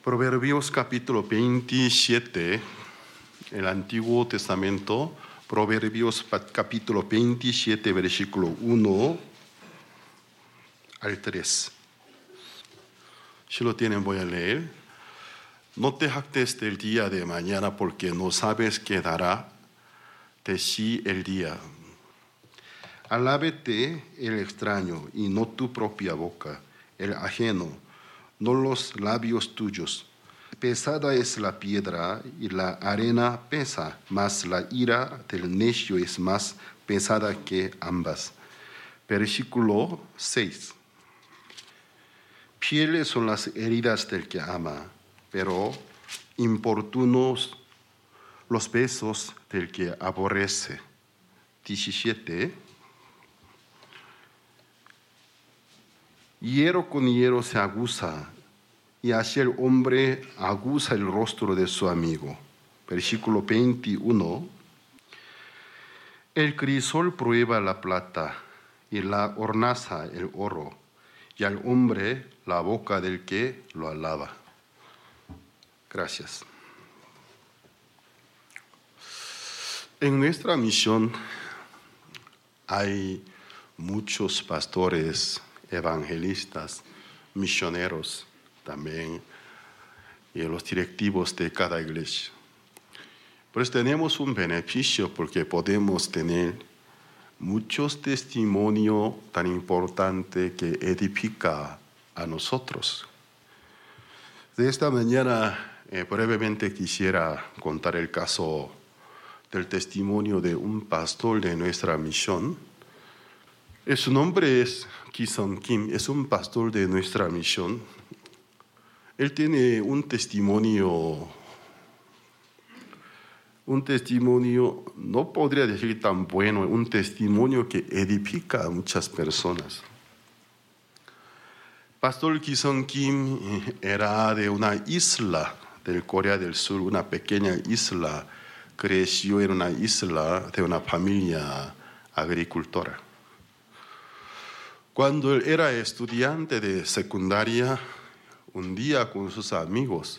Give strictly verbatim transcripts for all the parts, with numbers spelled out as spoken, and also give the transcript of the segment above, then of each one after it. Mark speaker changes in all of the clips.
Speaker 1: Proverbios capítulo veintisiete, el Antiguo Testamento, Proverbios capítulo veintisiete, versículo uno al tres. Si lo tienen, voy a leer. No te jactes del día de mañana, porque no sabes qué dará de sí el día. Alábete el extraño y no tu propia boca, el ajeno, no los labios tuyos. Pesada es la piedra y la arena pesa, mas la ira del necio es más pesada que ambas. Versículo seis. Pieles son las heridas del que ama, pero importunos los besos del que aborrece. diecisiete. Hierro con hierro se aguza, y así el hombre aguza el rostro de su amigo. Versículo veintiuno. El crisol prueba la plata, y la hornaza el oro, y al hombre la boca del que lo alaba. Gracias. En nuestra misión hay muchos pastores, evangelistas, misioneros también, y los directivos de cada iglesia. Pues tenemos un beneficio porque podemos tener muchos testimonios tan importantes que edifica a nosotros. De esta mañana eh, brevemente quisiera contar el caso del testimonio de un pastor de nuestra misión. Su nombre es Ki-Sung Kim, es un pastor de nuestra misión. Él tiene un testimonio, un testimonio, no podría decir tan bueno, un testimonio que edifica a muchas personas. Pastor Ki-Sung Kim era de una isla del Corea del Sur, una pequeña isla. Creció en una isla de una familia agricultora. Cuando él era estudiante de secundaria, un día con sus amigos,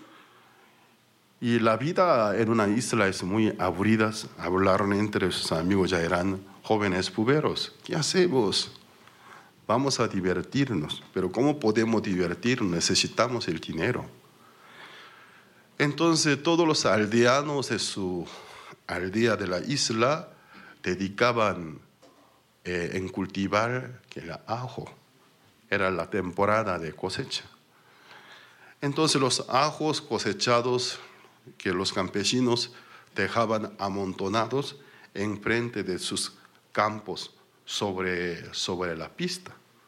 Speaker 1: y la vida en una isla es muy aburrida, hablaron entre sus amigos, ya eran jóvenes puberos. ¿Qué hacemos? Vamos a divertirnos, pero ¿cómo podemos divertirnos? Necesitamos el dinero. Entonces todos los aldeanos de su aldea de la isla dedicaban eh, en cultivar el ajo. Era la temporada de cosecha. Entonces los ajos cosechados que los campesinos dejaban amontonados enfrente de sus campos sobre, sobre la pista.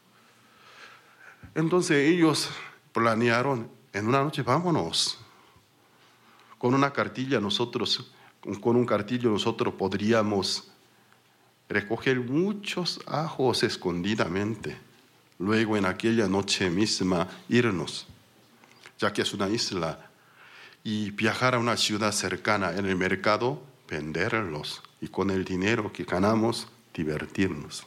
Speaker 1: Entonces ellos planearon, en una noche vámonos. Con una cartilla nosotros, con un cartillo nosotros podríamos recoger muchos ajos escondidamente. Luego en aquella noche misma irnos, ya que es una isla, y viajar a una ciudad cercana en el mercado, venderlos y con el dinero que ganamos divertirnos.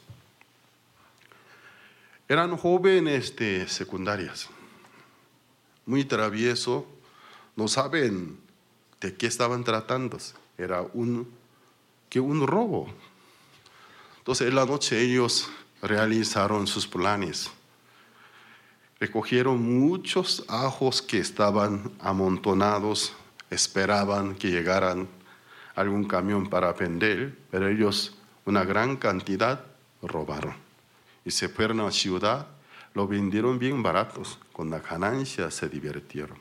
Speaker 1: Eran jóvenes de secundarias, muy traviesos, no saben de qué estaban tratando. Era un, que un robo. Entonces en la noche ellos realizaron sus planes. Recogieron muchos ajos que estaban amontonados, esperaban que llegaran algún camión para vender, pero ellos una gran cantidad robaron. Y se fueron a la ciudad, lo vendieron bien baratos, con la ganancia se divirtieron.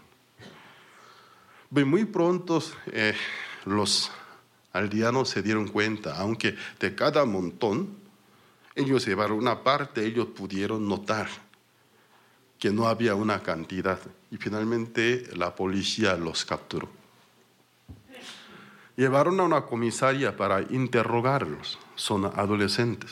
Speaker 1: Muy pronto eh, los aldeanos se dieron cuenta, aunque de cada montón, ellos llevaron una parte, ellos pudieron notar que no había una cantidad. Y finalmente la policía los capturó. Llevaron a una comisaría para interrogarlos, son adolescentes.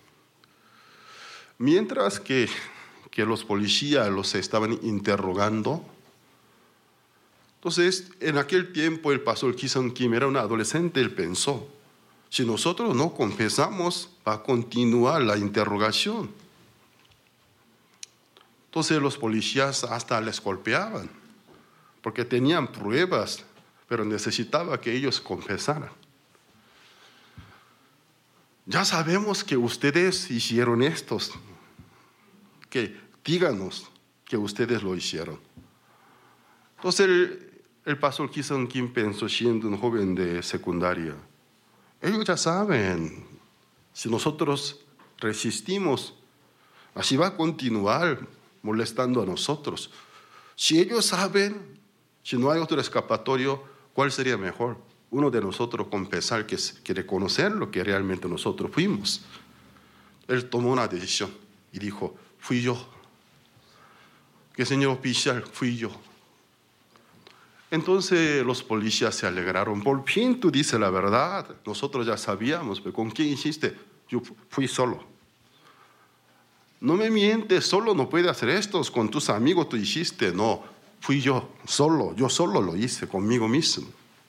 Speaker 1: Mientras que, que los policías los estaban interrogando, entonces, en aquel tiempo el pastor Ki-Sung Kim era un adolescente, él pensó, si nosotros no confesamos, va a continuar la interrogación. Entonces los policías hasta les golpeaban. porque tenían pruebas, pero necesitaba que ellos confesaran. Ya sabemos que ustedes hicieron estos, que díganos que ustedes lo hicieron. Entonces el, el pastor Ki-seong Kim pensó, siendo un joven de secundaria, ellos ya saben, si nosotros resistimos, así va a continuar molestando a nosotros. Si ellos saben, si no hay otro escapatorio, ¿cuál sería mejor? Uno de nosotros confesar que, que reconocer lo que realmente nosotros fuimos. Él tomó una decisión y dijo, fui yo. Que señor oficial, fui yo. Entonces los policías se alegraron. Por fin tú dices la verdad. Nosotros ya sabíamos, pero ¿con quién hiciste? Yo fui solo. No me mientes, solo no puedes hacer esto. Con tus amigos tú hiciste. No, fui yo, solo. Yo solo lo hice conmigo mismo.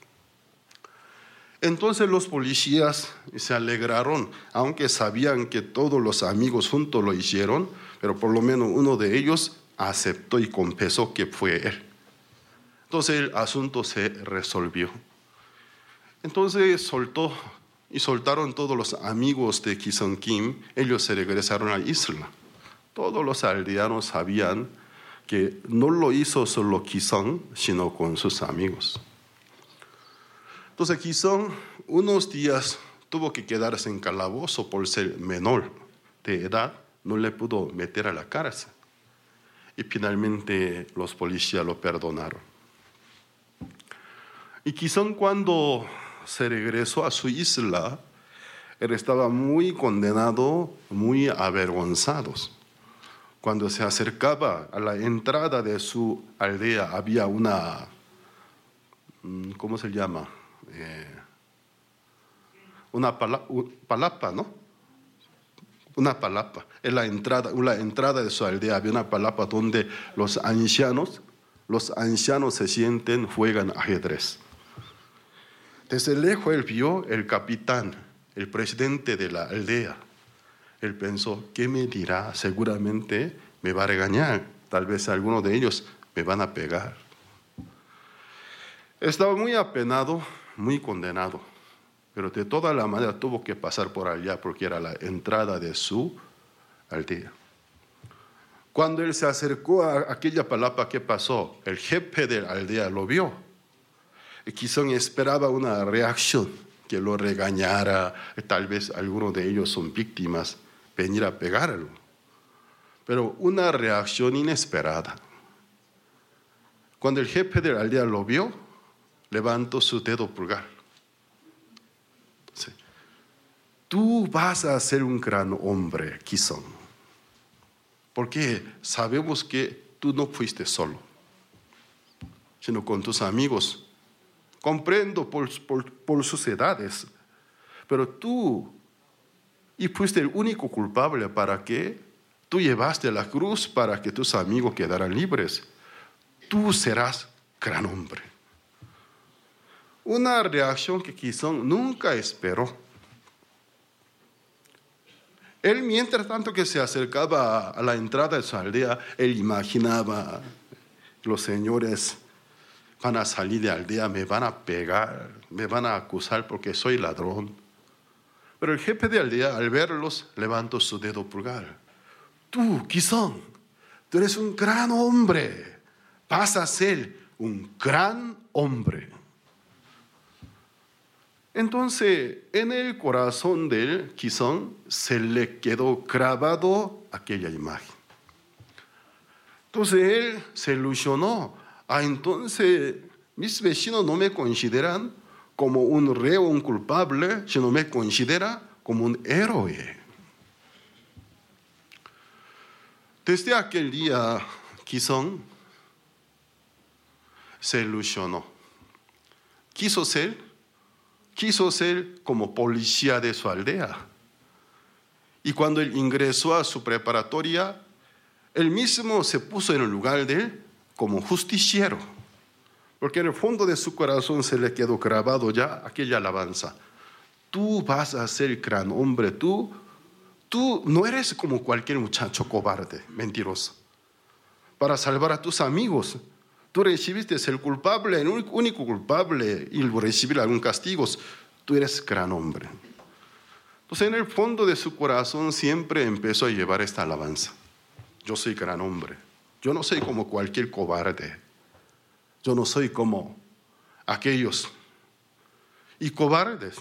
Speaker 1: Entonces los policías se alegraron, aunque sabían que todos los amigos juntos lo hicieron, pero por lo menos uno de ellos aceptó y confesó que fue él. Entonces el asunto se resolvió. Entonces soltó y soltaron todos los amigos de Ki-seong Kim. Ellos se regresaron a la isla. Todos los aldeanos sabían que no lo hizo solo Ki-seong, sino con sus amigos. Entonces Ki-seong unos días tuvo que quedarse en calabozo por ser menor de edad. No le pudo meter a la cárcel. Y finalmente los policías lo perdonaron. Y Ki-seong cuando se regresó a su isla, él estaba muy condenado, muy avergonzado. Cuando se acercaba a la entrada de su aldea, había una, ¿cómo se llama? Eh, una pala, palapa, ¿no? Una palapa. En la entrada, en la entrada de su aldea había una palapa donde los ancianos, los ancianos se sienten, juegan ajedrez. Desde lejos él vio el capitán, el presidente de la aldea. Él pensó, ¿qué me dirá? Seguramente me va a regañar. Tal vez algunos de ellos me van a pegar. Estaba muy apenado, muy condenado. Pero de toda la manera tuvo que pasar por allá porque era la entrada de su aldea. Cuando él se acercó a aquella palapa, ¿qué pasó? El jefe de la aldea lo vio. Y Ki-seong esperaba una reacción, que lo regañara, tal vez algunos de ellos son víctimas, venir a pegarlo. Pero una reacción inesperada. Cuando el jefe de la aldea lo vio, levantó su dedo pulgar. Sí. Tú vas a ser un gran hombre, Ki-seong, porque sabemos que tú no fuiste solo, sino con tus amigos. Comprendo por, por, por sus edades, pero tú, y fuiste el único culpable para que tú llevaste la cruz para que tus amigos quedaran libres. Tú serás gran hombre. Una reacción que Ki-seong nunca esperó. Él, mientras tanto que se acercaba a la entrada de su aldea, él imaginaba, los señores van a salir de la aldea, me van a pegar, me van a acusar porque soy ladrón. Pero el jefe de la aldea, al verlos, levantó su dedo pulgar. Tú, Ki-seong, tú eres un gran hombre. Vas a ser un gran hombre. Entonces, en el corazón de él, Ki-seong, se le quedó grabado aquella imagen. Entonces él se ilusionó. Ah, entonces mis vecinos no me consideran como un reo, un culpable, sino me consideran como un héroe. Desde aquel día, Ki-seong se ilusionó. Quiso ser, quiso ser como policía de su aldea. Y cuando él ingresó a su preparatoria, él mismo se puso en el lugar de él como justiciero, porque en el fondo de su corazón se le quedó grabado ya aquella alabanza. Tú vas a ser gran hombre, tú, tú no eres como cualquier muchacho cobarde, mentiroso. Para salvar a tus amigos, Tú recibiste el culpable, el único culpable, y recibir algún castigo. Tú eres gran hombre. Entonces, en el fondo de su corazón siempre empezó a llevar esta alabanza. Yo soy gran hombre. Yo no soy como cualquier cobarde. Yo no soy como aquellos y cobardes.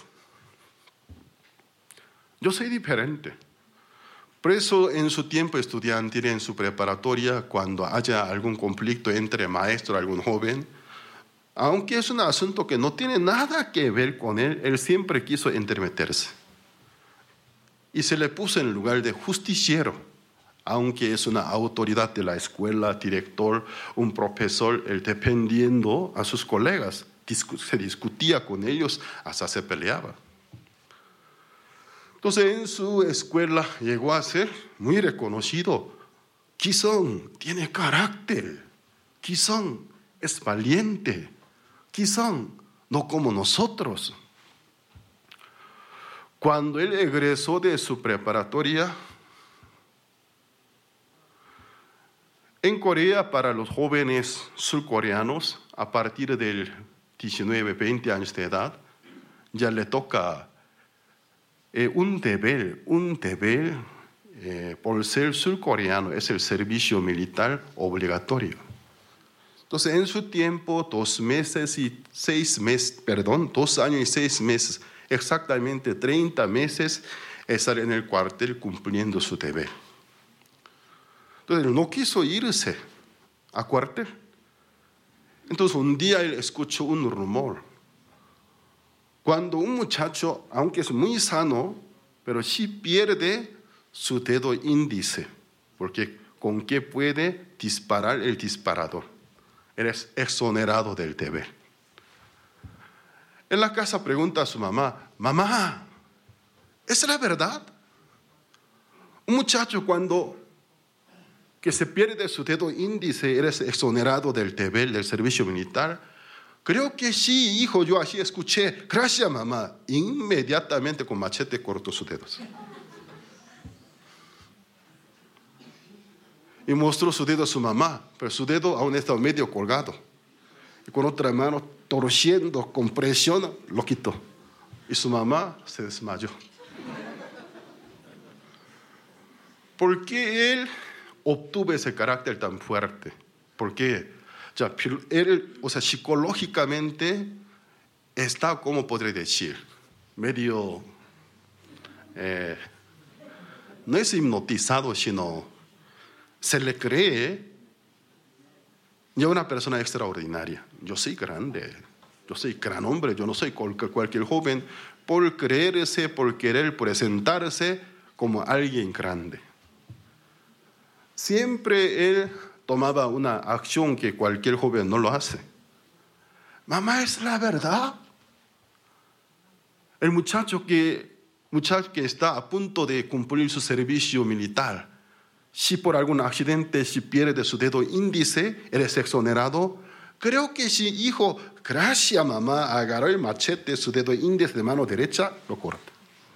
Speaker 1: Yo soy diferente. Por eso en su tiempo estudiantil, en su preparatoria, cuando haya algún conflicto entre maestro y algún joven, aunque es un asunto que no tiene nada que ver con él, él siempre quiso entremeterse. Y se le puso en el lugar de justiciero, aunque es una autoridad de la escuela, director, un profesor, él dependiendo a sus colegas, se discutía con ellos, hasta se peleaba. Entonces en su escuela llegó a ser muy reconocido. Quizón tiene carácter, Quizón es valiente, Quizón no como nosotros. Cuando él egresó de su preparatoria, en Corea para los jóvenes surcoreanos, a partir del diecinueve, veinte años de edad, ya le toca Eh, un deber, un deber eh, por ser surcoreano, es el servicio militar obligatorio. Entonces, en su tiempo, dos meses y seis meses, perdón, dos años y seis meses, exactamente treinta meses, estar en el cuartel cumpliendo su deber. Entonces, no quiso irse a cuartel. Entonces, un día él escuchó un rumor. Cuando un muchacho, aunque es muy sano, pero sí pierde su dedo índice, porque con qué puede disparar el disparador. Eres exonerado del deber. En la casa pregunta a su mamá, mamá, ¿es la verdad? Un muchacho cuando que se pierde su dedo índice, eres exonerado del deber del servicio militar. Creo que sí, hijo, yo así escuché. Gracias, mamá. Inmediatamente con machete cortó sus dedos. Y mostró su dedo a su mamá, pero su dedo aún estaba medio colgado. Y con otra mano, torciendo con presión, lo quitó. Y su mamá se desmayó. ¿Por qué él obtuvo ese carácter tan fuerte? ¿Por qué? Ya, él, o sea, psicológicamente está, ¿cómo podría decir? Medio, eh, no es hipnotizado, sino se le cree ya una persona extraordinaria. Yo soy grande, yo soy gran hombre, yo no soy cualquier joven, por creerse, por querer presentarse como alguien grande. Siempre él tomaba una acción que cualquier joven no lo hace. Mamá, ¿es la verdad? El muchacho que, muchacho que está a punto de cumplir su servicio militar, si por algún accidente si pierde su dedo índice, eres exonerado. Creo que si, hijo, gracias mamá, agarró el machete, su dedo índice de mano derecha, lo corta.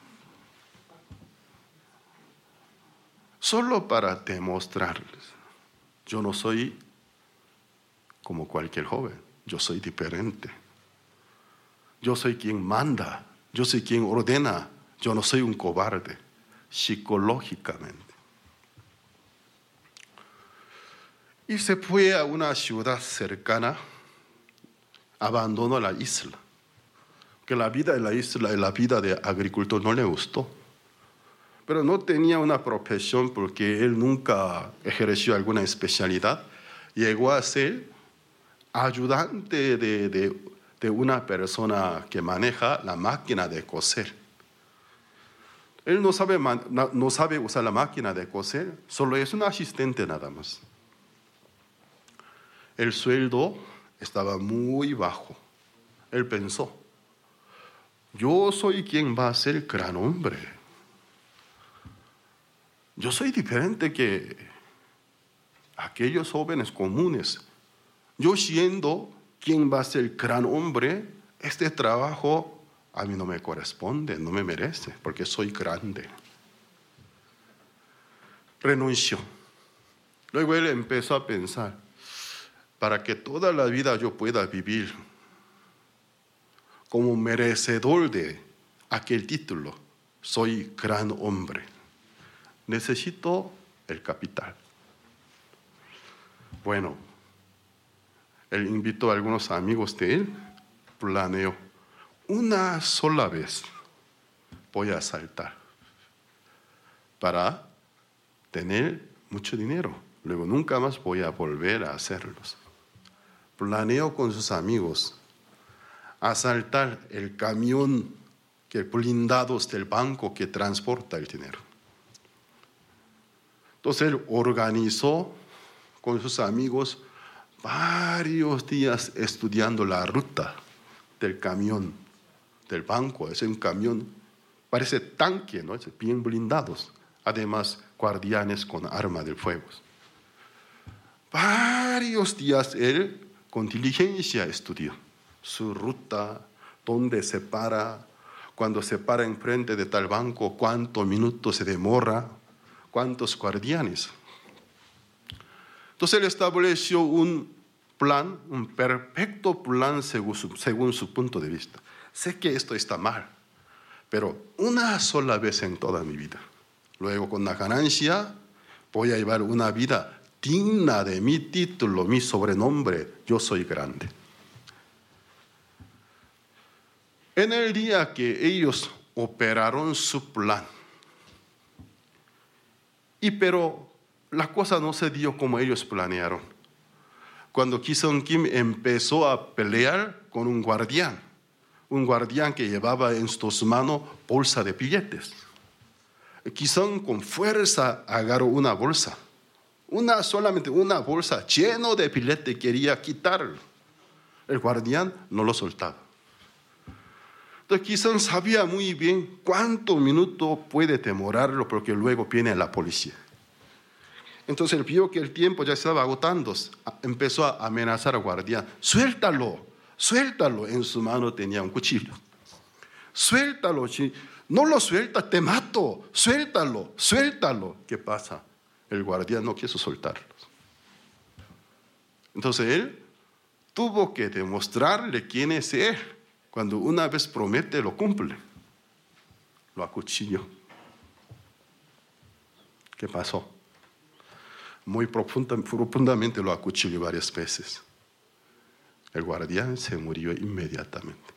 Speaker 1: Solo para demostrarles. Yo no soy como cualquier joven, yo soy diferente. Yo soy quien manda, yo soy quien ordena, yo no soy un cobarde, psicológicamente. Y se fue a una ciudad cercana, abandonó la isla, que la vida de la isla y la vida de agricultor no le gustó. Pero no tenía una profesión porque él nunca ejerció alguna especialidad. Llegó a ser ayudante de, de, de una persona que maneja la máquina de coser. Él no sabe, no sabe usar la máquina de coser, solo es un asistente nada más. El sueldo estaba muy bajo. Él pensó, yo soy quien va a ser gran hombre. Yo soy diferente que aquellos jóvenes comunes. Yo siendo quien va a ser gran hombre, este trabajo a mí no me corresponde, no me merece, porque soy grande. Renunció. Luego él empezó a pensar, para que toda la vida yo pueda vivir como merecedor de aquel título, soy gran hombre. Necesito el capital. Bueno, él invitó a algunos amigos de él, planeó, una sola vez voy a asaltar para tener mucho dinero. Luego nunca más voy a volver a hacerlos. Planeó con sus amigos asaltar el camión que blindados del banco que transporta el dinero. Entonces él organizó con sus amigos varios días estudiando la ruta del camión, del banco. Es un camión, parece tanque, ¿no? Es bien blindados. Además, guardianes con arma de fuego. Varios días él con diligencia estudió su ruta, dónde se para, cuando se para enfrente de tal banco, cuántos minutos se demora, cuántos guardianes. Entonces él estableció un plan, un perfecto plan según su, según su punto de vista. Sé que esto está mal, pero una sola vez en toda mi vida. Luego con la ganancia voy a llevar una vida digna de mi título, mi sobrenombre, yo soy grande. En el día que ellos operaron su plan, y pero la cosa no se dio como ellos planearon. Cuando Ki-seong Kim empezó a pelear con un guardián, un guardián que llevaba en sus manos bolsa de billetes. Ki-seong con fuerza agarró una bolsa, una solamente una bolsa llena de billetes, quería quitarlo. El guardián no lo soltaba. Entonces Ki-seong sabía muy bien cuántos minutos puede demorarlo porque luego viene la policía. Entonces él vio que el tiempo ya estaba agotando, empezó a amenazar al guardián, suéltalo, suéltalo. En su mano tenía un cuchillo. Suéltalo, si no lo sueltas te mato, suéltalo, suéltalo. ¿Qué pasa? El guardián no quiso soltarlos. Entonces él tuvo que demostrarle quién es él. Cuando una vez promete, lo cumple. Lo acuchilló. ¿Qué pasó? Muy profunda, profundamente lo acuchilló varias veces. El guardián se murió inmediatamente.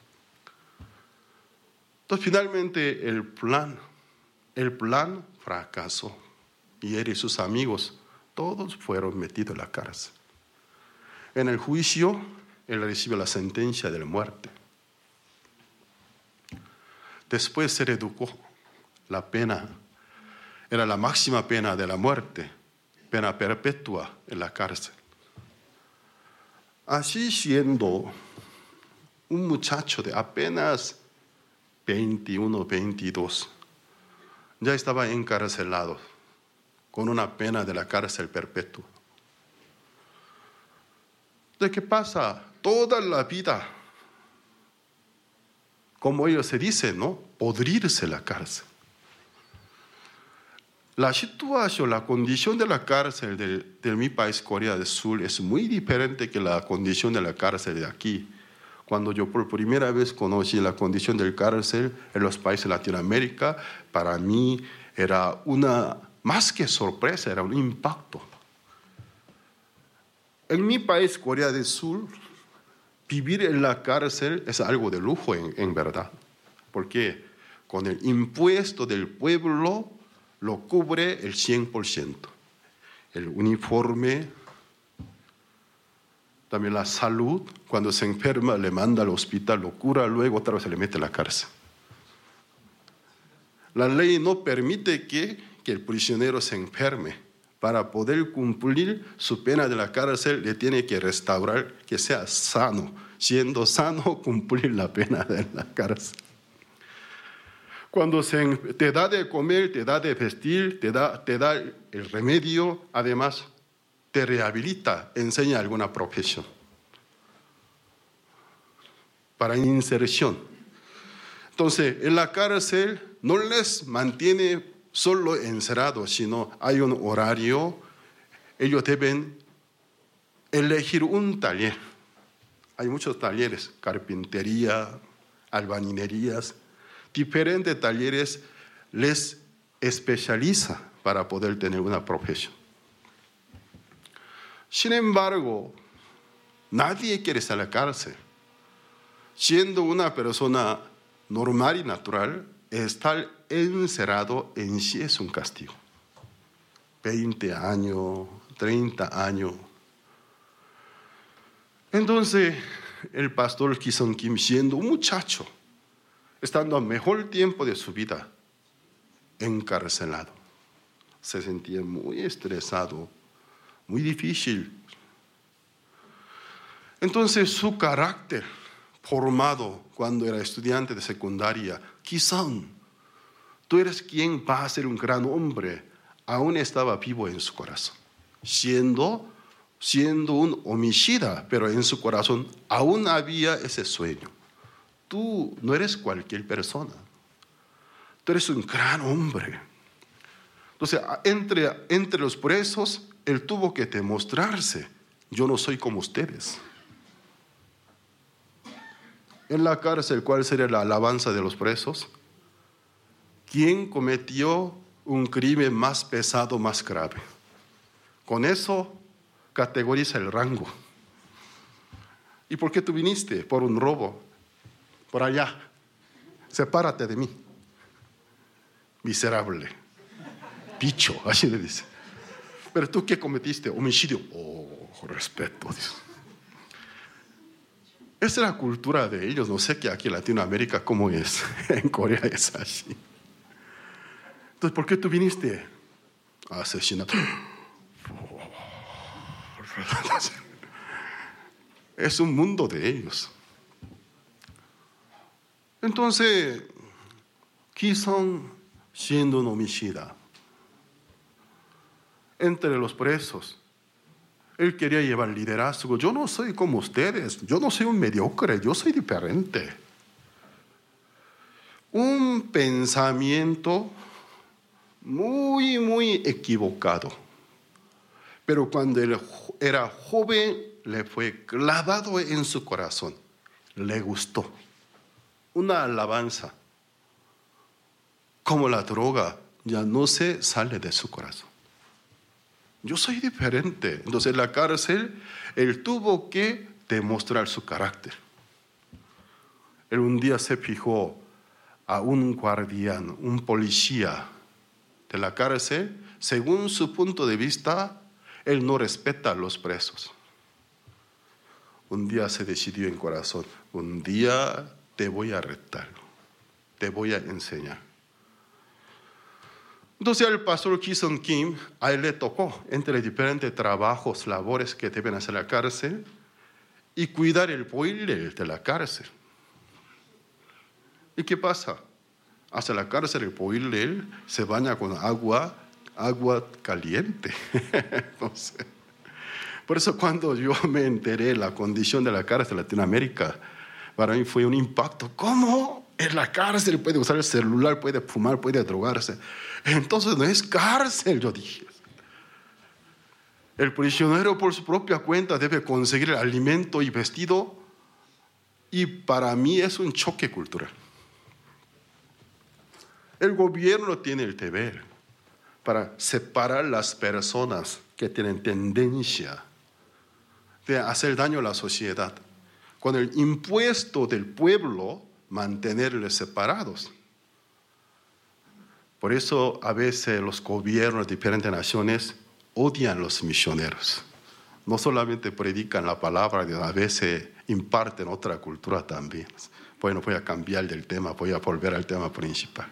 Speaker 1: Entonces finalmente el plan, el plan fracasó. Y él y sus amigos, todos fueron metidos en la cárcel. En el juicio, él recibe la sentencia de la muerte. Después se redujo la pena, era la máxima pena de la muerte, pena perpetua en la cárcel. Así siendo un muchacho de apenas veintiuno, veintidós, ya estaba encarcelado con una pena de la cárcel perpetua. ¿De qué pasa? Toda la vida, como ellos se dicen, ¿no? Podrirse la cárcel. La situación, la condición de la cárcel de, de mi país, Corea del Sur, es muy diferente que la condición de la cárcel de aquí. Cuando yo por primera vez conocí la condición de la cárcel en los países de Latinoamérica, para mí era una, más que sorpresa, era un impacto. En mi país, Corea del Sur, vivir en la cárcel es algo de lujo en, en verdad, porque con el impuesto del pueblo lo cubre el cien por ciento. El uniforme, también la salud, cuando se enferma le manda al hospital, lo cura, luego otra vez se le mete a la cárcel. La ley no permite que, que el prisionero se enferme. Para poder cumplir su pena de la cárcel, le tiene que restaurar que sea sano. Siendo sano, cumplir la pena de la cárcel. Cuando se, te da de comer, te da de vestir, te da, te da el remedio, además te rehabilita, enseña alguna profesión. Para inserción. Entonces, en la cárcel no les mantiene solo encerrados, sino hay un horario, ellos deben elegir un taller. Hay muchos talleres, carpintería, albañilerías, diferentes talleres les especializa para poder tener una profesión. Sin embargo, nadie quiere estar en la cárcel. Siendo una persona normal y natural, estar encerrado en sí es un castigo. veinte años, treinta años. Entonces, el pastor Ki-sung Kim, siendo un muchacho, estando al mejor tiempo de su vida, encarcelado, se sentía muy estresado, muy difícil. Entonces, su carácter formado cuando era estudiante de secundaria, Ki-sung, tú eres quien va a ser un gran hombre, aún estaba vivo en su corazón, siendo, siendo un homicida, pero en su corazón aún había ese sueño. Tú no eres cualquier persona, tú eres un gran hombre. Entonces, entre, entre los presos, él tuvo que demostrarse, yo no soy como ustedes. En la cárcel, ¿cuál sería la alabanza de los presos? ¿Quién cometió un crimen más pesado, más grave? Con eso categoriza el rango. ¿Y por qué tú viniste? Por un robo. Por allá. Sepárate de mí. Miserable. Bicho, así le dice. ¿Pero tú qué cometiste? Homicidio. Oh, respeto, Dios. Esa es la cultura de ellos. No sé que aquí en Latinoamérica cómo es. En Corea es así. Entonces, ¿por qué tú viniste? A asesinar. Es un mundo de ellos. Entonces, Ki-sung, siendo un homicida, entre los presos, él quería llevar liderazgo. Yo no soy como ustedes, yo no soy un mediocre, yo soy diferente. Un pensamiento muy, muy equivocado. Pero cuando él era joven, le fue clavado en su corazón. Le gustó. Una alabanza. Como la droga, ya no se sale de su corazón. Yo soy diferente. Entonces en la cárcel, él tuvo que demostrar su carácter. Él un día se fijó a un guardián, un policía de la cárcel. Según su punto de vista, él no respeta a los presos. Un día se decidió en corazón, un día te voy a retar, te voy a enseñar. Entonces el pastor Ki-sung Kim, a él le tocó entre diferentes trabajos, labores que deben hacer en la cárcel y cuidar el boiler de la cárcel. ¿Y qué pasa? Hacia la cárcel el boiler se baña con agua, agua caliente. Entonces, por eso cuando yo me enteré de la condición de la cárcel de Latinoamérica, para mí fue un impacto. ¿Cómo? En la cárcel puede usar el celular, puede fumar, puede drogarse. Entonces no es cárcel, yo dije. El prisionero por su propia cuenta debe conseguir el alimento y vestido. Y para mí es un choque cultural. El gobierno tiene el deber para separar las personas que tienen tendencia de hacer daño a la sociedad, con el impuesto del pueblo mantenerles separados. Por eso a veces los gobiernos de diferentes naciones odian a los misioneros. No solamente predican la palabra, a veces imparten otra cultura también. Bueno, voy a cambiar del tema, voy a volver al tema principal.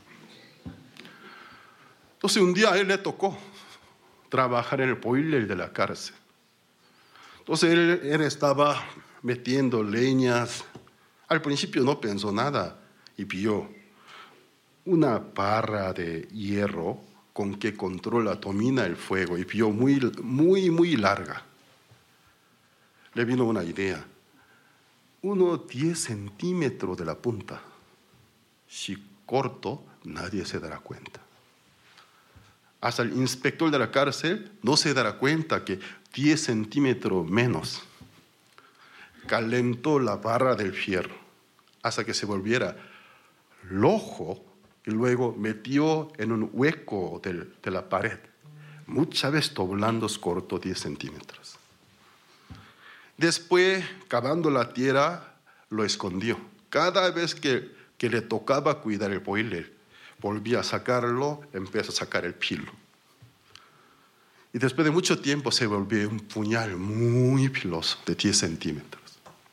Speaker 1: Entonces un día a él le tocó trabajar en el boiler de la cárcel. Entonces él, él estaba metiendo leñas. Al principio no pensó nada y vio una barra de hierro con que controla, domina el fuego y vio muy, muy, muy larga. Le vino una idea. Unos diez centímetros de la punta. Si corto, nadie se dará cuenta. hasta el inspector de la cárcel no se dará cuenta que diez centímetros menos. Calentó la barra del fierro hasta que se volviera rojo y luego metió en un hueco del, de la pared. Muchas veces doblando cortó diez centímetros. Después, cavando la tierra, lo escondió. Cada vez que, que le tocaba cuidar el boiler, volvía a sacarlo, empezó a sacar el filo. Y después de mucho tiempo se volvió un puñal muy filoso, de diez centímetros.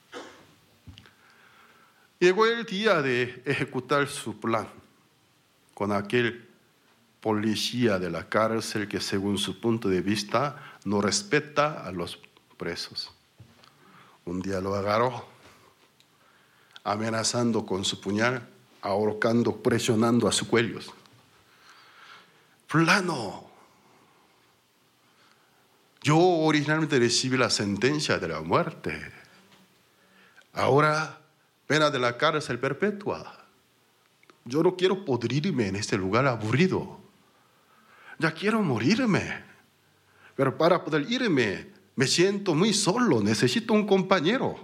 Speaker 1: Llegó el día de ejecutar su plan con aquel policía de la cárcel que, según su punto de vista, no respeta a los presos. Un día lo agarró, amenazando con su puñal, ahorcando, presionando a su cuello. Fulano, yo originalmente recibí la sentencia de la muerte. Ahora, pena de la cárcel perpetua. Yo no quiero podrirme en este lugar aburrido. Ya quiero morirme. Pero para poder irme, me siento muy solo. Necesito un compañero.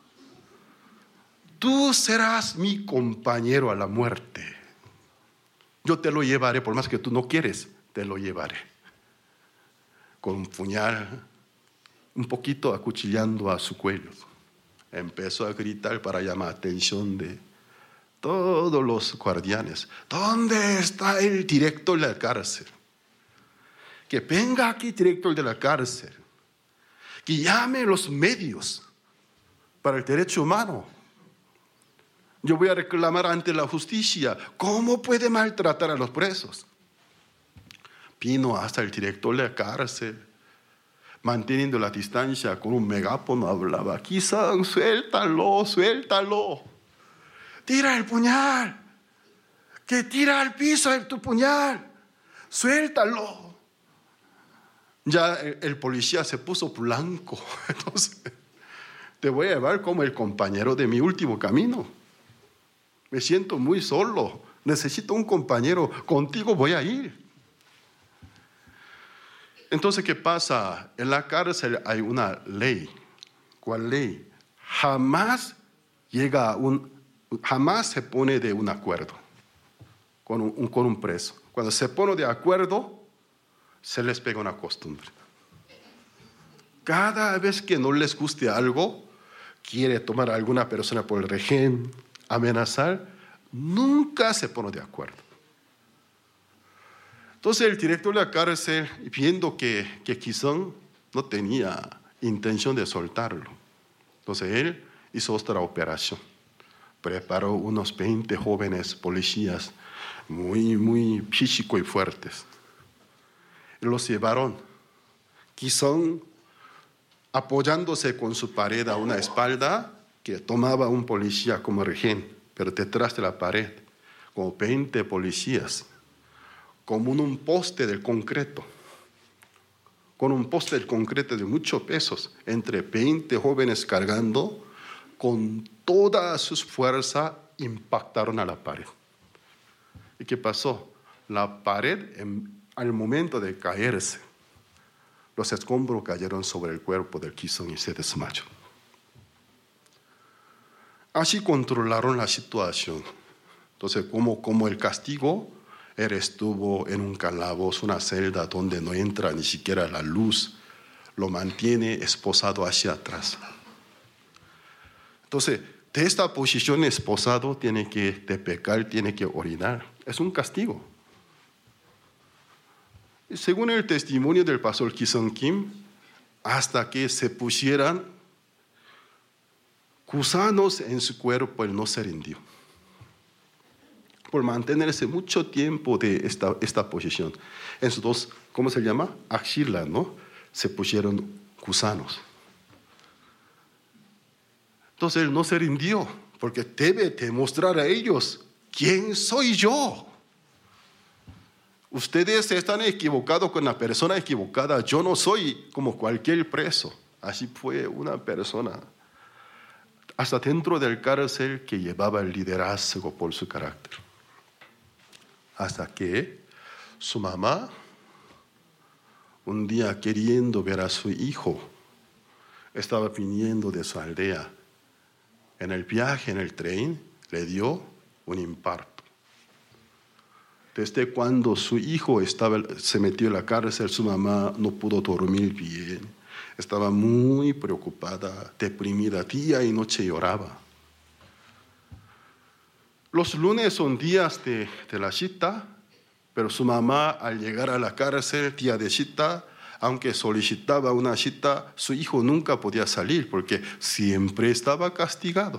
Speaker 1: Tú serás mi compañero a la muerte. Yo te lo llevaré, por más que tú no quieres, te lo llevaré. Con un puñal, un poquito acuchillando a su cuello. Empezó a gritar para llamar la atención de todos los guardianes. ¿Dónde está el director de la cárcel? Que venga aquí, director de la cárcel. Que llame a los medios para el derecho humano. Yo voy a reclamar ante la justicia. ¿Cómo puede maltratar a los presos? Vino hasta el director de la cárcel, manteniendo la distancia, con un megáfono hablaba. Ki-sung, suéltalo, suéltalo. Tira el puñal. Que tira al piso tu puñal. Suéltalo. Ya el, el policía se puso blanco. Entonces, te voy a llevar como el compañero de mi último camino. Me siento muy solo. Necesito un compañero. Contigo voy a ir. Entonces, ¿qué pasa? En la cárcel hay una ley. ¿Cuál ley? Jamás llega a un, jamás se pone de un acuerdo con un, con un preso. Cuando se pone de acuerdo, se les pega una costumbre. Cada vez que no les guste algo, quiere tomar a alguna persona por el régimen, amenazar, nunca se pone de acuerdo. Entonces el director de la cárcel, viendo que, que Ki-sung no tenía intención de soltarlo, entonces él hizo otra operación. Preparó unos veinte jóvenes policías muy, muy físicos y fuertes. Los llevaron. Ki-sung, apoyándose con su pared a una espalda, que tomaba un policía como rehén, pero detrás de la pared, como veinte policías, como en un poste del concreto, con un poste del concreto de muchos pesos, entre veinte jóvenes cargando, con toda sus fuerzas impactaron a la pared. ¿Y qué pasó? La pared, en, al momento de caerse, los escombros cayeron sobre el cuerpo del Ki-sung y se desmayó. Así controlaron la situación. Entonces, como, como el castigo, él estuvo en un calabozo, una celda donde no entra ni siquiera la luz, lo mantiene esposado hacia atrás. Entonces, de esta posición esposado tiene que defecar, tiene que orinar. Es un castigo. Según el testimonio del pastor Ki-sung Kim, hasta que se pusieran gusanos en su cuerpo, él no se rindió. Por mantenerse mucho tiempo de esta, esta posición. En sus dos, ¿cómo se llama? Axila, ¿no? Se pusieron gusanos. Entonces él no se rindió, porque debe demostrar a ellos quién soy yo. Ustedes están equivocados con la persona equivocada. Yo no soy como cualquier preso. Así fue una persona, hasta dentro del cárcel, que llevaba el liderazgo por su carácter. Hasta que su mamá un día queriendo ver a su hijo, estaba viniendo de su aldea. En el viaje, en el tren, le dio un infarto. Desde cuando su hijo estaba, se metió en la cárcel, su mamá no pudo dormir bien. Estaba muy preocupada, deprimida, día y noche lloraba. Los lunes son días de, de la cita, pero su mamá al llegar a la cárcel, día de cita, aunque solicitaba una cita, su hijo nunca podía salir porque siempre estaba castigado.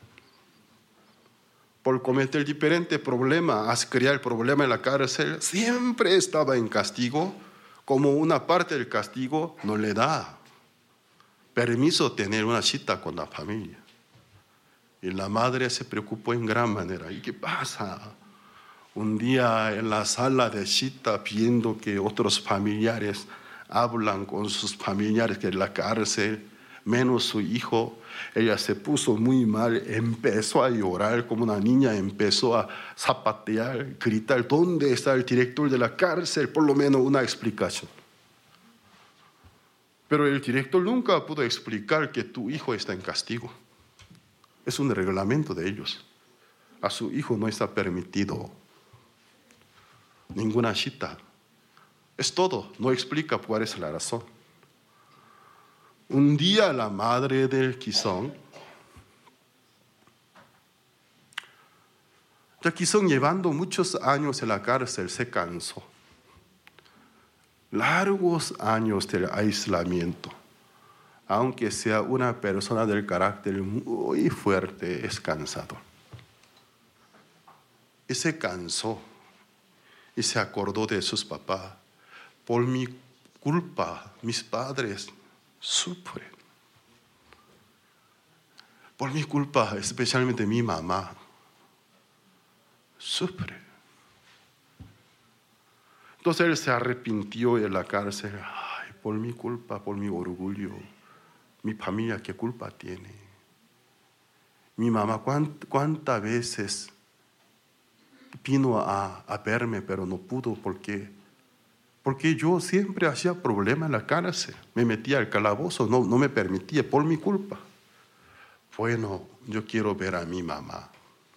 Speaker 1: Por cometer diferente problema, has creado el problema en la cárcel, siempre estaba en castigo, como una parte del castigo no le da permiso tener una cita con la familia. Y la madre se preocupó en gran manera. ¿Y qué pasa? Un día en la sala de cita, viendo que otros familiares hablan con sus familiares que en la cárcel, menos su hijo, ella se puso muy mal, empezó a llorar como una niña, empezó a zapatear, gritar, ¿dónde está el director de la cárcel? Por lo menos una explicación. Pero el director nunca pudo explicar que tu hijo está en castigo. Es un reglamento de ellos. A su hijo no está permitido ninguna cita. Es todo, no explica cuál es la razón. Un día la madre del Kisong, ya Kisong llevando muchos años en la cárcel, se cansó. Largos años del aislamiento. Aunque sea una persona del carácter muy fuerte, es cansador. Y se cansó y se acordó de sus papás. Por mi culpa, mis padres sufren. Por mi culpa, especialmente mi mamá, sufre. Entonces él se arrepintió en la cárcel. Ay, por mi culpa, por mi orgullo. Mi familia, ¿qué culpa tiene? Mi mamá, ¿cuántas veces vino a, a verme, pero no pudo? ¿Por qué? Porque yo siempre hacía problemas en la cárcel. Me metía al calabozo, no, no me permitía, por mi culpa. Bueno, yo quiero ver a mi mamá.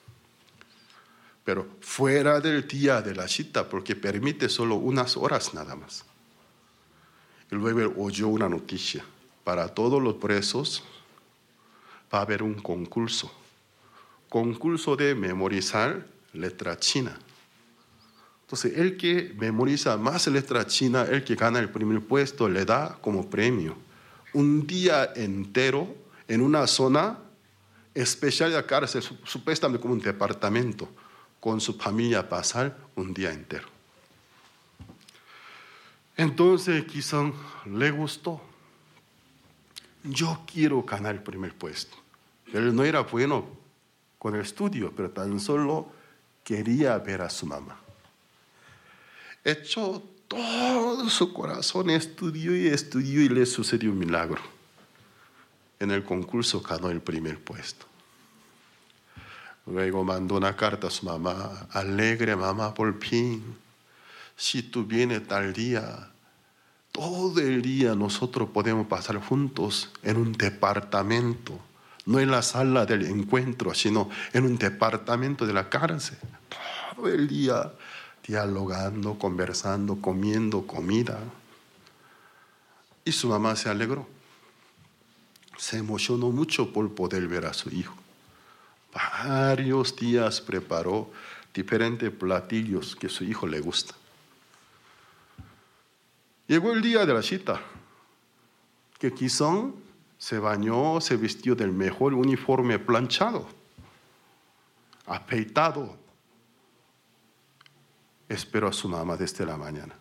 Speaker 1: Pero fuera del día de la cita, porque permite solo unas horas nada más. Y luego oyó una noticia. Para todos los presos va a haber un concurso. Concurso de memorizar letra china. Entonces, el que memoriza más letra china, el que gana el primer puesto, le da como premio un día entero en una zona especial de la cárcel, supuestamente como un departamento, con su familia pasar un día entero. Entonces, Kisong le gustó. Yo quiero ganar el primer puesto. Él no era bueno con el estudio, pero tan solo quería ver a su mamá. Echó todo su corazón, estudió y estudió y le sucedió un milagro. En el concurso ganó el primer puesto. Luego mandó una carta a su mamá, alegre mamá, por fin, si tú vienes tal día, todo el día nosotros podemos pasar juntos en un departamento, no en la sala del encuentro, sino en un departamento de la cárcel. Todo el día dialogando, conversando, comiendo comida. Y su mamá se alegró. Se emocionó mucho por poder ver a su hijo. Varios días preparó diferentes platillos que a su hijo le gusta. Llegó el día de la cita, que Kisong se bañó, se vistió del mejor uniforme planchado, afeitado. Esperó a su mamá desde la mañana.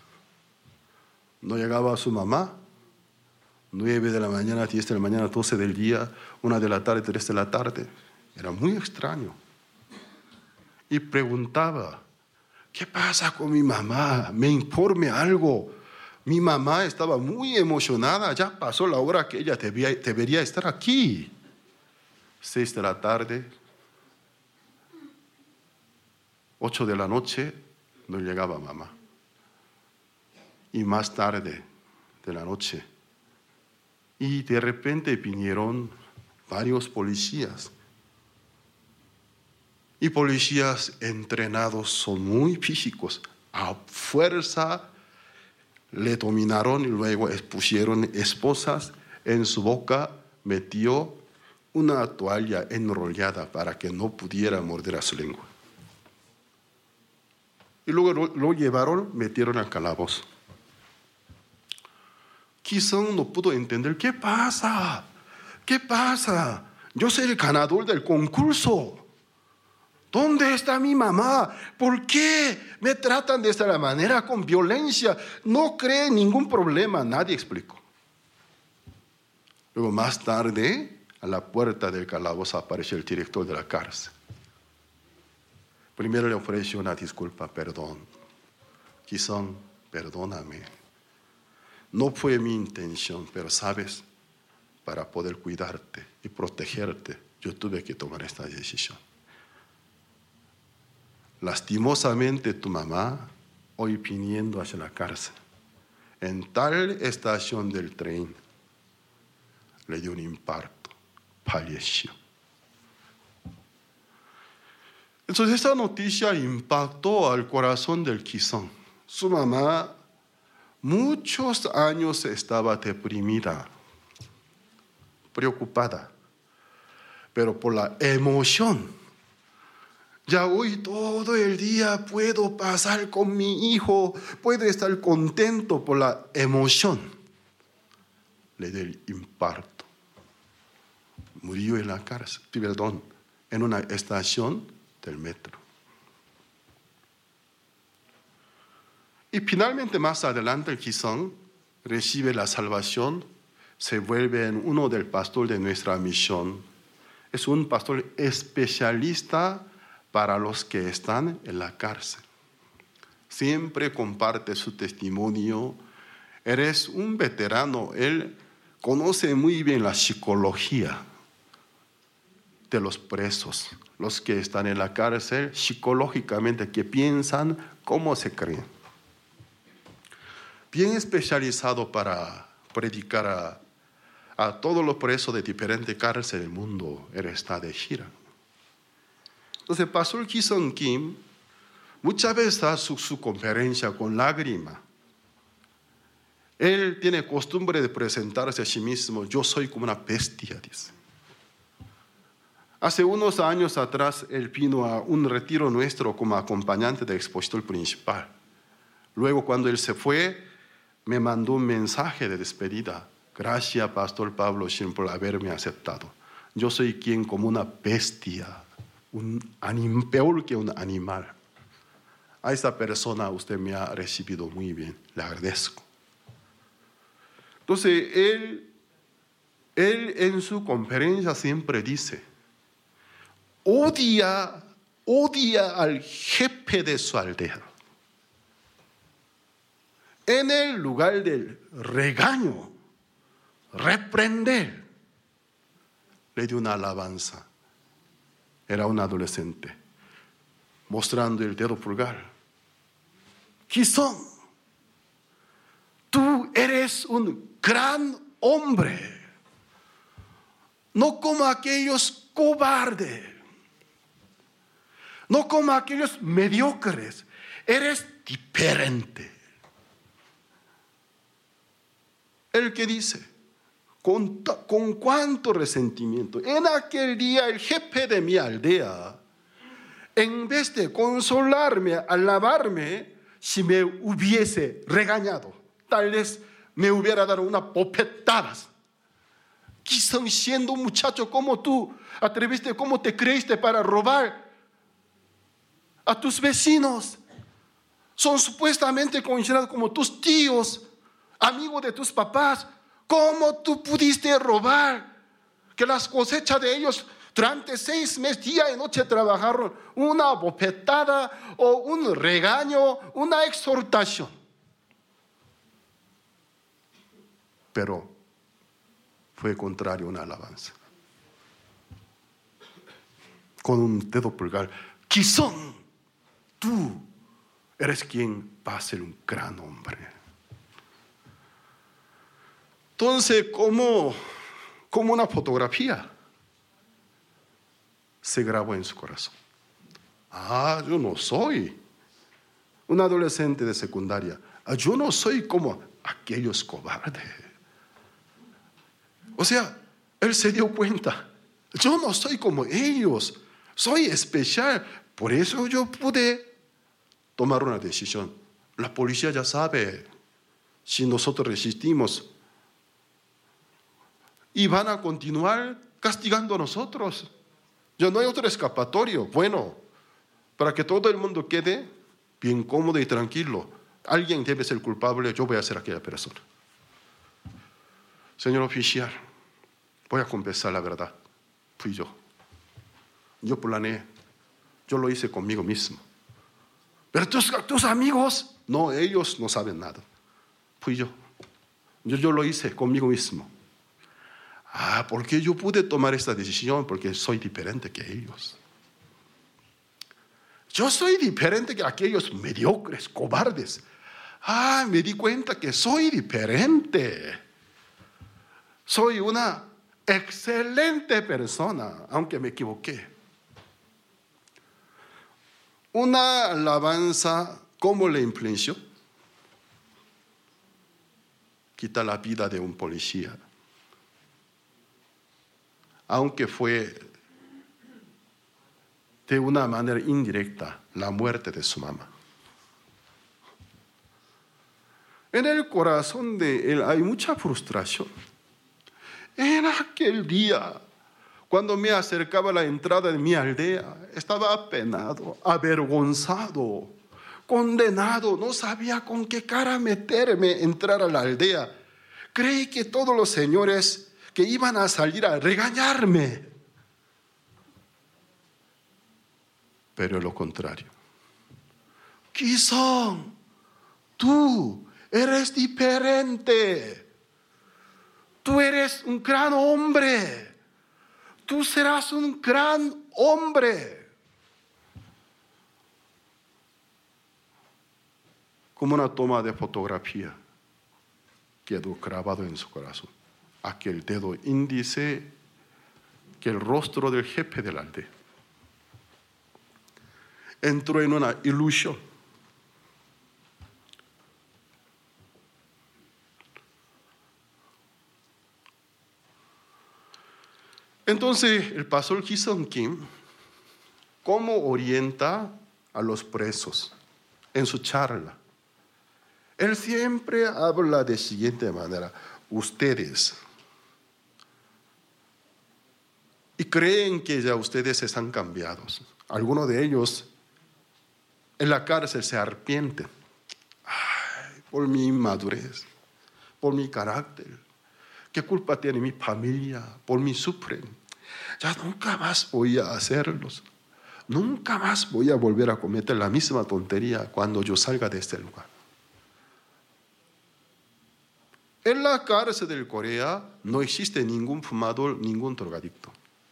Speaker 1: No llegaba a su mamá, nueve de la mañana, diez de la mañana, doce del día, una de la tarde, tres de la tarde. Era muy extraño. Y preguntaba, ¿qué pasa con mi mamá? Me informe algo. Mi mamá estaba muy emocionada, ya pasó la hora que ella debía, debería estar aquí. Seis de la tarde, ocho de la noche, no llegaba mamá. y más tarde de la noche. Y de repente vinieron varios policías. Y policías entrenados son muy físicos. A fuerza le dominaron y luego pusieron esposas en su boca, metió una toalla enrollada para que no pudiera morder a su lengua. Y luego lo, lo llevaron, metieron al calabozo. Ki-seong no pudo entender, ¿qué pasa? ¿Qué pasa? Yo soy el ganador del concurso. ¿Dónde está mi mamá? ¿Por qué me tratan de esta manera con violencia? No cree ningún problema, nadie explicó. Luego más tarde, a la puerta del calabozo apareció el director de la cárcel. Primero le ofreció una disculpa, perdón. Ki-seong, perdóname. No fue mi intención, pero sabes, para poder cuidarte y protegerte, yo tuve que tomar esta decisión. Lastimosamente tu mamá, hoy viniendo hacia la cárcel, en tal estación del tren, le dio un infarto, falleció. Entonces esta noticia impactó al corazón del Ki-seong. Su mamá muchos años estaba deprimida, preocupada, pero por la emoción. Ya hoy todo el día puedo pasar con mi hijo, puedo estar contento por la emoción. Le dio el infarto. Murió en la cárcel, perdón, en una estación del metro. Y finalmente más adelante el Ki-seong recibe la salvación, se vuelve en uno del pastor de nuestra misión. Es un pastor especialista para los que están en la cárcel. Siempre comparte su testimonio. Eres un veterano, él conoce muy bien la psicología de los presos, los que están en la cárcel, psicológicamente, que piensan, cómo se creen. Bien especializado para predicar a, a todos los presos de diferentes cárceles del mundo, él está de gira. Entonces, pastor Ki-seong Kim muchas veces da su, su conferencia con lágrima. Él tiene costumbre de presentarse a sí mismo, yo soy como una bestia, dice. Hace unos años atrás, él vino a un retiro nuestro como acompañante del expositor principal. Luego, cuando él se fue, me mandó un mensaje de despedida. Gracias, Pastor Pablo Shin, por haberme aceptado. Yo soy quien como una bestia, un anim, peor que un animal. A esta persona usted me ha recibido muy bien, le agradezco. Entonces, él, él en su conferencia siempre dice, odia, odia al jefe de su aldea. En el lugar del regaño, reprender, le dio una alabanza. Era un adolescente, mostrando el dedo pulgar. Ki-seong, tú eres un gran hombre, no como aquellos cobardes, no como aquellos mediocres, eres diferente. El que dice, con, con cuánto resentimiento, en aquel día el jefe de mi aldea, en vez de consolarme, alabarme, si me hubiese regañado, tal vez me hubiera dado unas bofetadas. Ki-seong, siendo un muchacho como tú, atreviste, ¿cómo te creíste para robar a tus vecinos? Son supuestamente considerados como tus tíos, amigos de tus papás. ¿Cómo tú pudiste robar? Que las cosechas de ellos durante seis meses, día y noche trabajaron. Una bofetada o un regaño, una exhortación. Pero fue contrario a una alabanza. Con un dedo pulgar. Ki-seong, tú eres quien va a ser un gran hombre. Entonces, como, como una fotografía, se grabó en su corazón. Ah, yo no soy un adolescente de secundaria. Ah, yo no soy como aquellos cobardes. O sea, él se dio cuenta. Yo no soy como ellos. Soy especial. Por eso yo pude tomar una decisión. La policía ya sabe. Si nosotros resistimos, y van a continuar castigando a nosotros. Ya no hay otro escapatorio. Bueno, para que todo el mundo quede bien cómodo y tranquilo, alguien debe ser culpable, yo voy a ser aquella persona. Señor oficial, voy a confesar la verdad. Fui yo. Yo planeé. Yo lo hice conmigo mismo. Pero tus, tus amigos, no, ellos no saben nada. Fui yo. Yo, yo lo hice conmigo mismo. Ah, ¿por qué yo pude tomar esta decisión? Porque soy diferente que ellos. Yo soy diferente que aquellos mediocres, cobardes. Ah, me di cuenta que soy diferente. Soy una excelente persona, aunque me equivoqué. Una alabanza, ¿cómo le influenció? Quita la vida de un policía. Aunque fue de una manera indirecta la muerte de su mamá. En el corazón de él hay mucha frustración. En aquel día, cuando me acercaba a la entrada de mi aldea, estaba apenado, avergonzado, condenado. No sabía con qué cara meterme, entrar a la aldea. Creí que todos los señores que iban a salir a regañarme. Pero lo contrario. Quizón, tú eres diferente. Tú eres un gran hombre. Tú serás un gran hombre. Como una toma de fotografía quedó grabado en su corazón. Aquel dedo índice, que el rostro del jefe de la aldea. Entró en una ilusión. Entonces, el pastor Ki-Sung Kim, ¿cómo orienta a los presos en su charla? Él siempre habla de siguiente manera: ustedes, y creen que ya ustedes están cambiados. Algunos de ellos en la cárcel se arrepienten. Ay, por mi inmadurez, por mi carácter. ¿Qué culpa tiene mi familia? Por mí sufren. Ya nunca más voy a hacerlos. Nunca más voy a volver a cometer la misma tontería cuando yo salga de este lugar. En la cárcel de Corea no existe ningún fumador, ningún drogadicto.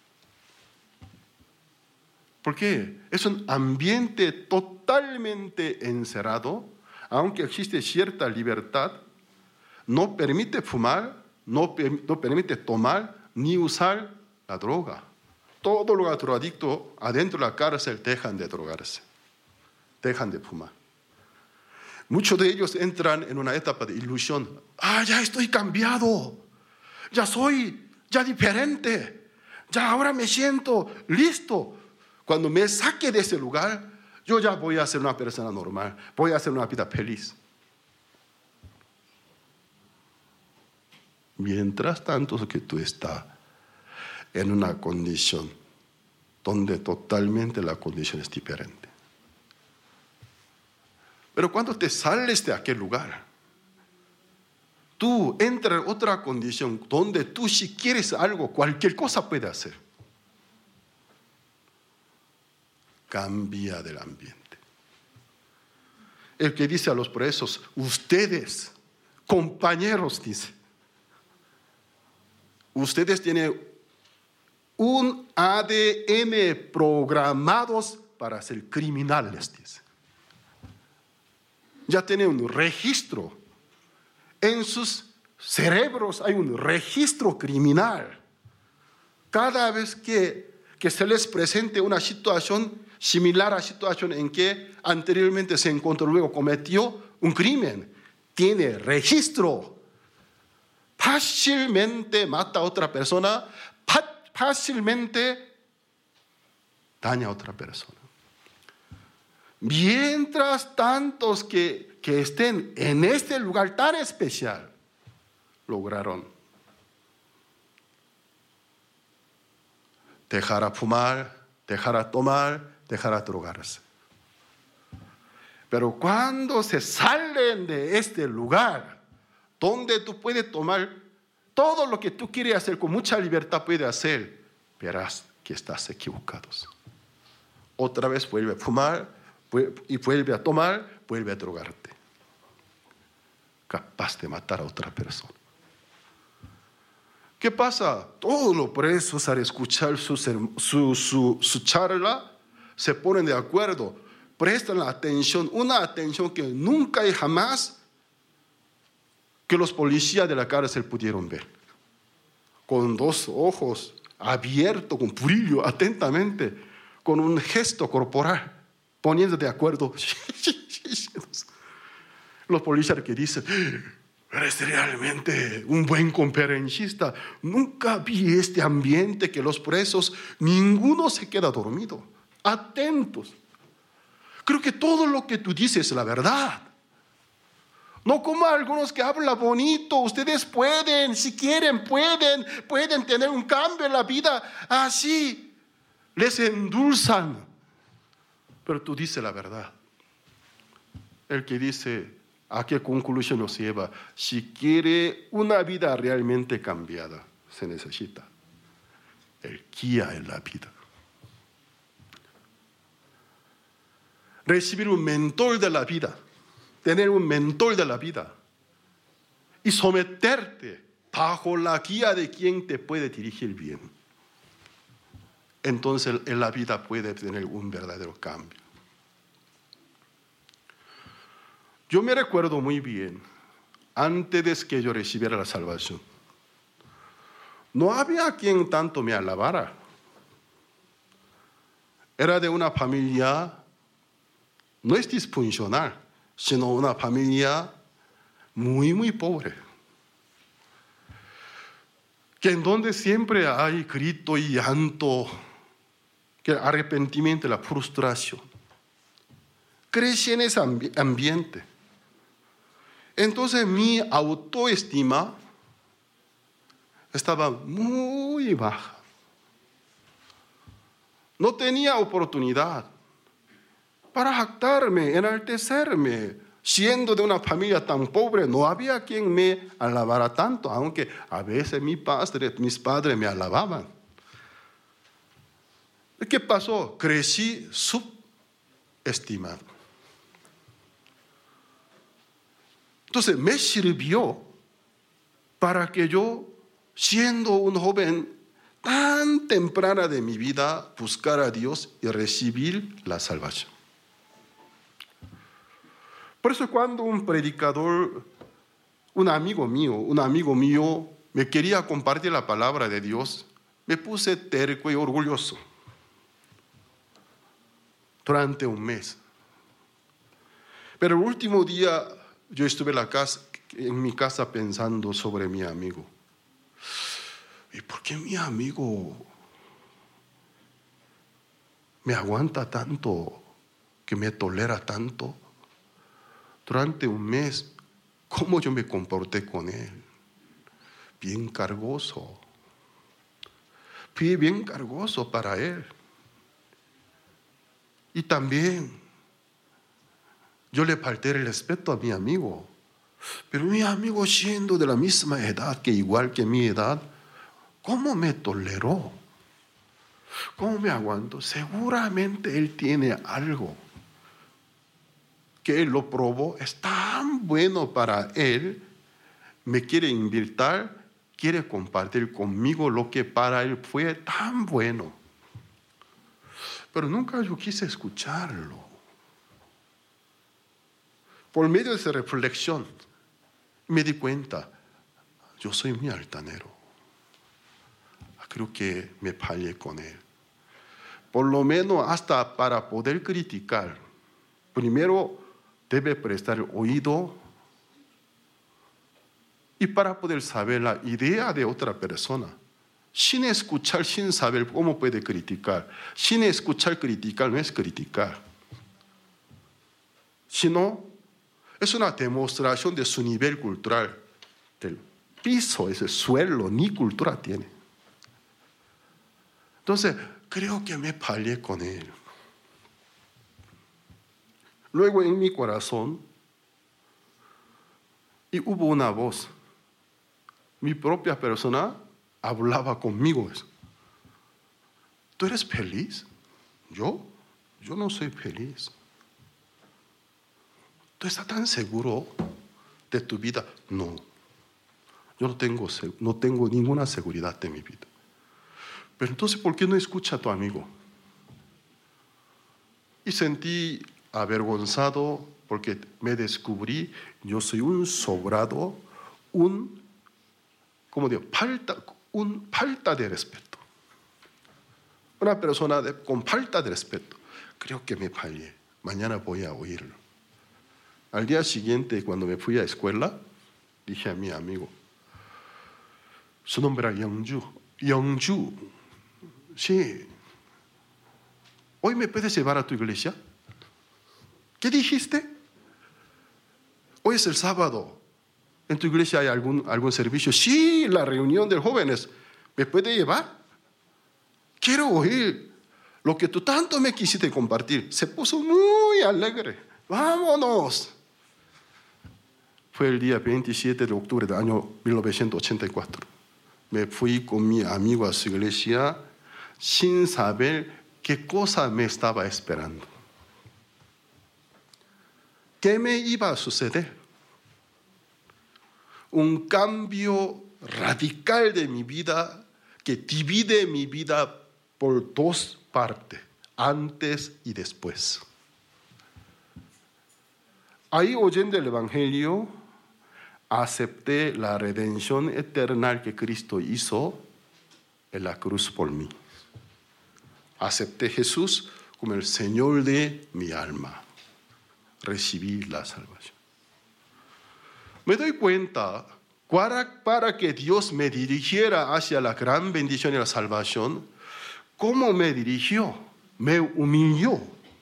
Speaker 1: ¿Por qué? Es un ambiente totalmente encerrado, aunque existe cierta libertad, no permite fumar, no, no permite tomar ni usar la droga. Todos los drogadictos adentro de la cárcel dejan de drogarse, dejan de fumar. Muchos de ellos entran en una etapa de ilusión. Ah, ya estoy cambiado, ya soy ya diferente, ya ahora me siento listo. Cuando me saque de ese lugar, yo ya voy a ser una persona normal, voy a hacer una vida feliz. Mientras tanto que tú estás en una condición donde totalmente la condición es diferente. Pero cuando te sales de aquel lugar, tú entras en otra condición donde tú, si quieres algo, cualquier cosa puedes hacer. Cambia del ambiente. El que dice a los presos, ustedes, compañeros, dice, ustedes tienen un A D N programados para ser criminales, dice. Ya tienen un registro en sus cerebros hay un registro criminal. Cada vez que, que se les presente una situación similar a la situación en que anteriormente se encontró, luego cometió un crimen, tiene registro. Fácilmente mata a otra persona, fácilmente daña a otra persona. Mientras tantos que, que estén en este lugar tan especial, lograron dejar a fumar, dejar a tomar, dejar a drogarse. Pero cuando se salen de este lugar, donde tú puedes tomar todo lo que tú quieres hacer con mucha libertad, puedes hacer, verás que estás equivocados. Otra vez vuelve a fumar y vuelve a tomar, vuelve a drogarte. Capaz de matar a otra persona. ¿Qué pasa? Todos los presos al escuchar su, su, su, su charla se ponen de acuerdo, prestan la atención, una atención que nunca y jamás que los policías de la cárcel pudieron ver. Con dos ojos abiertos, con brillo, atentamente, con un gesto corporal, poniendo de acuerdo. Los policías que dicen, eres realmente un buen conferencista. Nunca vi este ambiente que los presos, ninguno se queda dormido. Atentos. Creo que todo lo que tú dices es la verdad. No como algunos que hablan bonito. Ustedes pueden, si quieren, pueden, pueden tener un cambio en la vida. Así les endulzan. Pero tú dices la verdad. El que dice, ¿a qué conclusión nos lleva? Si quiere una vida realmente cambiada, se necesita el guía en la vida. Recibir un mentor de la vida, tener un mentor de la vida y someterte bajo la guía de quien te puede dirigir bien. Entonces en la vida puede tener un verdadero cambio. Yo me recuerdo muy bien, antes de que yo recibiera la salvación, no había quien tanto me alabara. Era de una familia, no es disfuncional, sino una familia muy, muy pobre. Que en donde siempre hay grito y llanto, que el arrepentimiento, la frustración. Crecí en ese ambi- ambiente. Entonces mi autoestima estaba muy baja. No tenía oportunidad para jactarme, enaltecerme. Siendo de una familia tan pobre, no había quien me alabara tanto, aunque a veces mi padre, mis padres me alababan. ¿Qué pasó? Crecí subestimado. Entonces me sirvió para que yo, siendo un joven tan temprana de mi vida, buscara a Dios y recibir la salvación. Por eso cuando un predicador, un amigo mío, un amigo mío me quería compartir la palabra de Dios, me puse terco y orgulloso durante un mes. Pero el último día yo estuve en, la casa, en mi casa pensando sobre mi amigo. ¿Y por qué mi amigo me aguanta tanto, que me tolera tanto? Durante un mes, ¿cómo yo me comporté con él? Bien cargoso. Fui bien cargoso para él. Y también yo le falté el respeto a mi amigo. Pero mi amigo, siendo de la misma edad, que igual que mi edad, ¿cómo me toleró? ¿Cómo me aguantó? Seguramente él tiene algo que él lo probó, es tan bueno para él, me quiere invitar, quiere compartir conmigo lo que para él fue tan bueno. Pero nunca yo quise escucharlo. Por medio de esa reflexión, me di cuenta, yo soy muy altanero. Creo que me fallé con él. Por lo menos hasta para poder criticar, primero debe prestar oído y para poder saber la idea de otra persona. Sin escuchar, sin saber cómo puede criticar. Sin escuchar, criticar no es criticar. Sino es una demostración de su nivel cultural. Del piso, ese suelo, ni cultura tiene. Entonces, creo que me peleé con él. Luego en mi corazón, y hubo una voz. Mi propia persona hablaba conmigo. ¿Tú eres feliz? ¿Yo? Yo no soy feliz. ¿Tú estás tan seguro de tu vida? No. Yo no tengo, no tengo ninguna seguridad de mi vida. Pero entonces, ¿por qué no escucha a tu amigo? Y sentí avergonzado porque me descubrí, yo soy un sobrado, un, ¿cómo digo? Falta, un falta de respeto. Una persona de, con falta de respeto. Creo que me fallé. Mañana voy a oírlo. Al día siguiente, cuando me fui a la escuela, dije a mi amigo, su nombre era Youngju. Youngju, sí. ¿Hoy me puedes llevar a tu iglesia? ¿Qué dijiste? Hoy es el sábado. ¿En tu iglesia hay algún, algún servicio? Sí, la reunión de jóvenes. ¿Me puede llevar? Quiero oír lo que tú tanto me quisiste compartir. Se puso muy alegre. ¡Vámonos! Fue el día veintisiete de octubre del año mil novecientos ochenta y cuatro. Me fui con mi amigo a su iglesia sin saber qué cosa me estaba esperando. ¿Qué me iba a suceder? Un cambio radical de mi vida que divide mi vida por dos partes, antes y después. Ahí, oyendo el Evangelio, acepté la redención eterna que Cristo hizo en la cruz por mí. Acepté a Jesús como el Señor de mi alma. Recibí la salvación. Me doy cuenta, para, para que Dios me dirigiera hacia la gran bendición y la salvación, ¿cómo me dirigió? Me humilló.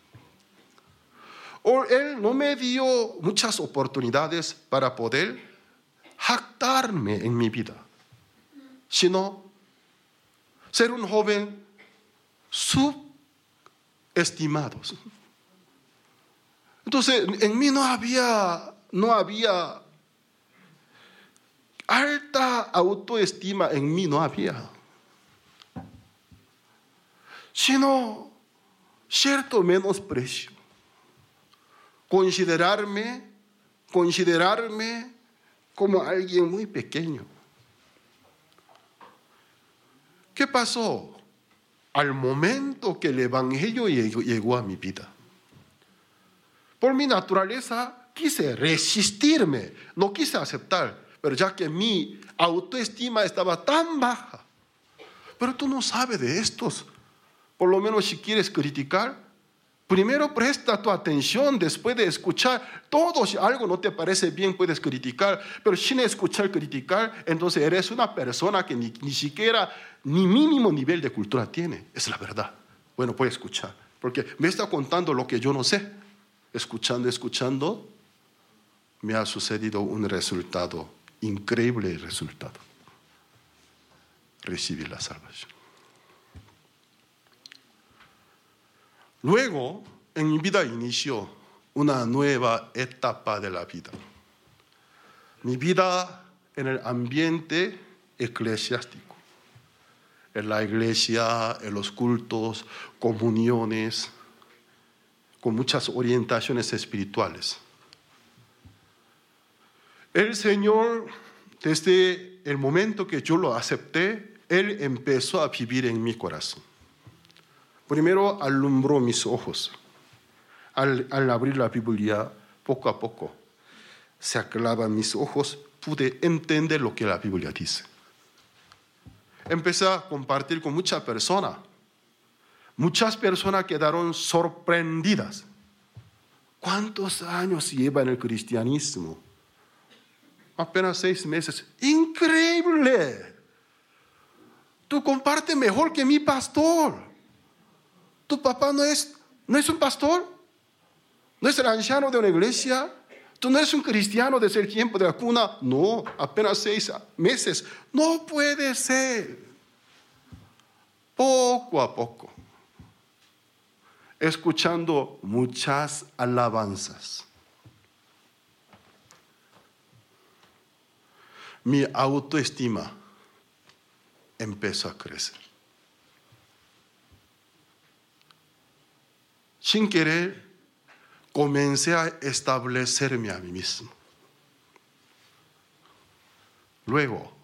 Speaker 1: O Él no me dio muchas oportunidades para poder jactarme en mi vida, sino ser un joven subestimado. Entonces, en mí no había, no había alta autoestima, en mí no había, sino cierto menosprecio. Considerarme, considerarme como alguien muy pequeño. ¿Qué pasó? Al momento que el Evangelio llegó, llegó a mi vida, por mi naturaleza quise resistirme, no quise aceptar, pero ya que mi autoestima estaba tan baja. Pero tú no sabes de estos. Por lo menos si quieres criticar, primero presta tu atención, después de escuchar todo. Si algo no te parece bien, puedes criticar, pero sin escuchar, criticar, entonces eres una persona que ni, ni siquiera, ni mínimo nivel de cultura tiene. Es la verdad. Bueno, puedes escuchar, porque me está contando lo que yo no sé. Escuchando, escuchando, me ha sucedido un resultado, increíble resultado. Recibí la salvación. Luego, en mi vida inició una nueva etapa de la vida. Mi vida en el ambiente eclesiástico. En la iglesia, en los cultos, comuniones, con muchas orientaciones espirituales. El Señor, desde el momento que yo lo acepté, Él empezó a vivir en mi corazón. Primero alumbró mis ojos. Al, al abrir la Biblia, poco a poco, se aclaraban mis ojos pude entender lo que la Biblia dice. Empecé a compartir con muchas personas. Muchas personas quedaron sorprendidas. ¿Cuántos años lleva en el cristianismo? Apenas seis meses. ¡Increíble! Tú compartes mejor que mi pastor. ¿Tu papá no es, no es un pastor? ¿No es el anciano de una iglesia? ¿Tú no eres un cristiano desde el tiempo de la cuna? No, apenas seis meses. No puede ser. Poco a poco. Escuchando muchas alabanzas. Mi autoestima empezó a crecer. Sin querer, comencé a establecerme a mí mismo. Luego,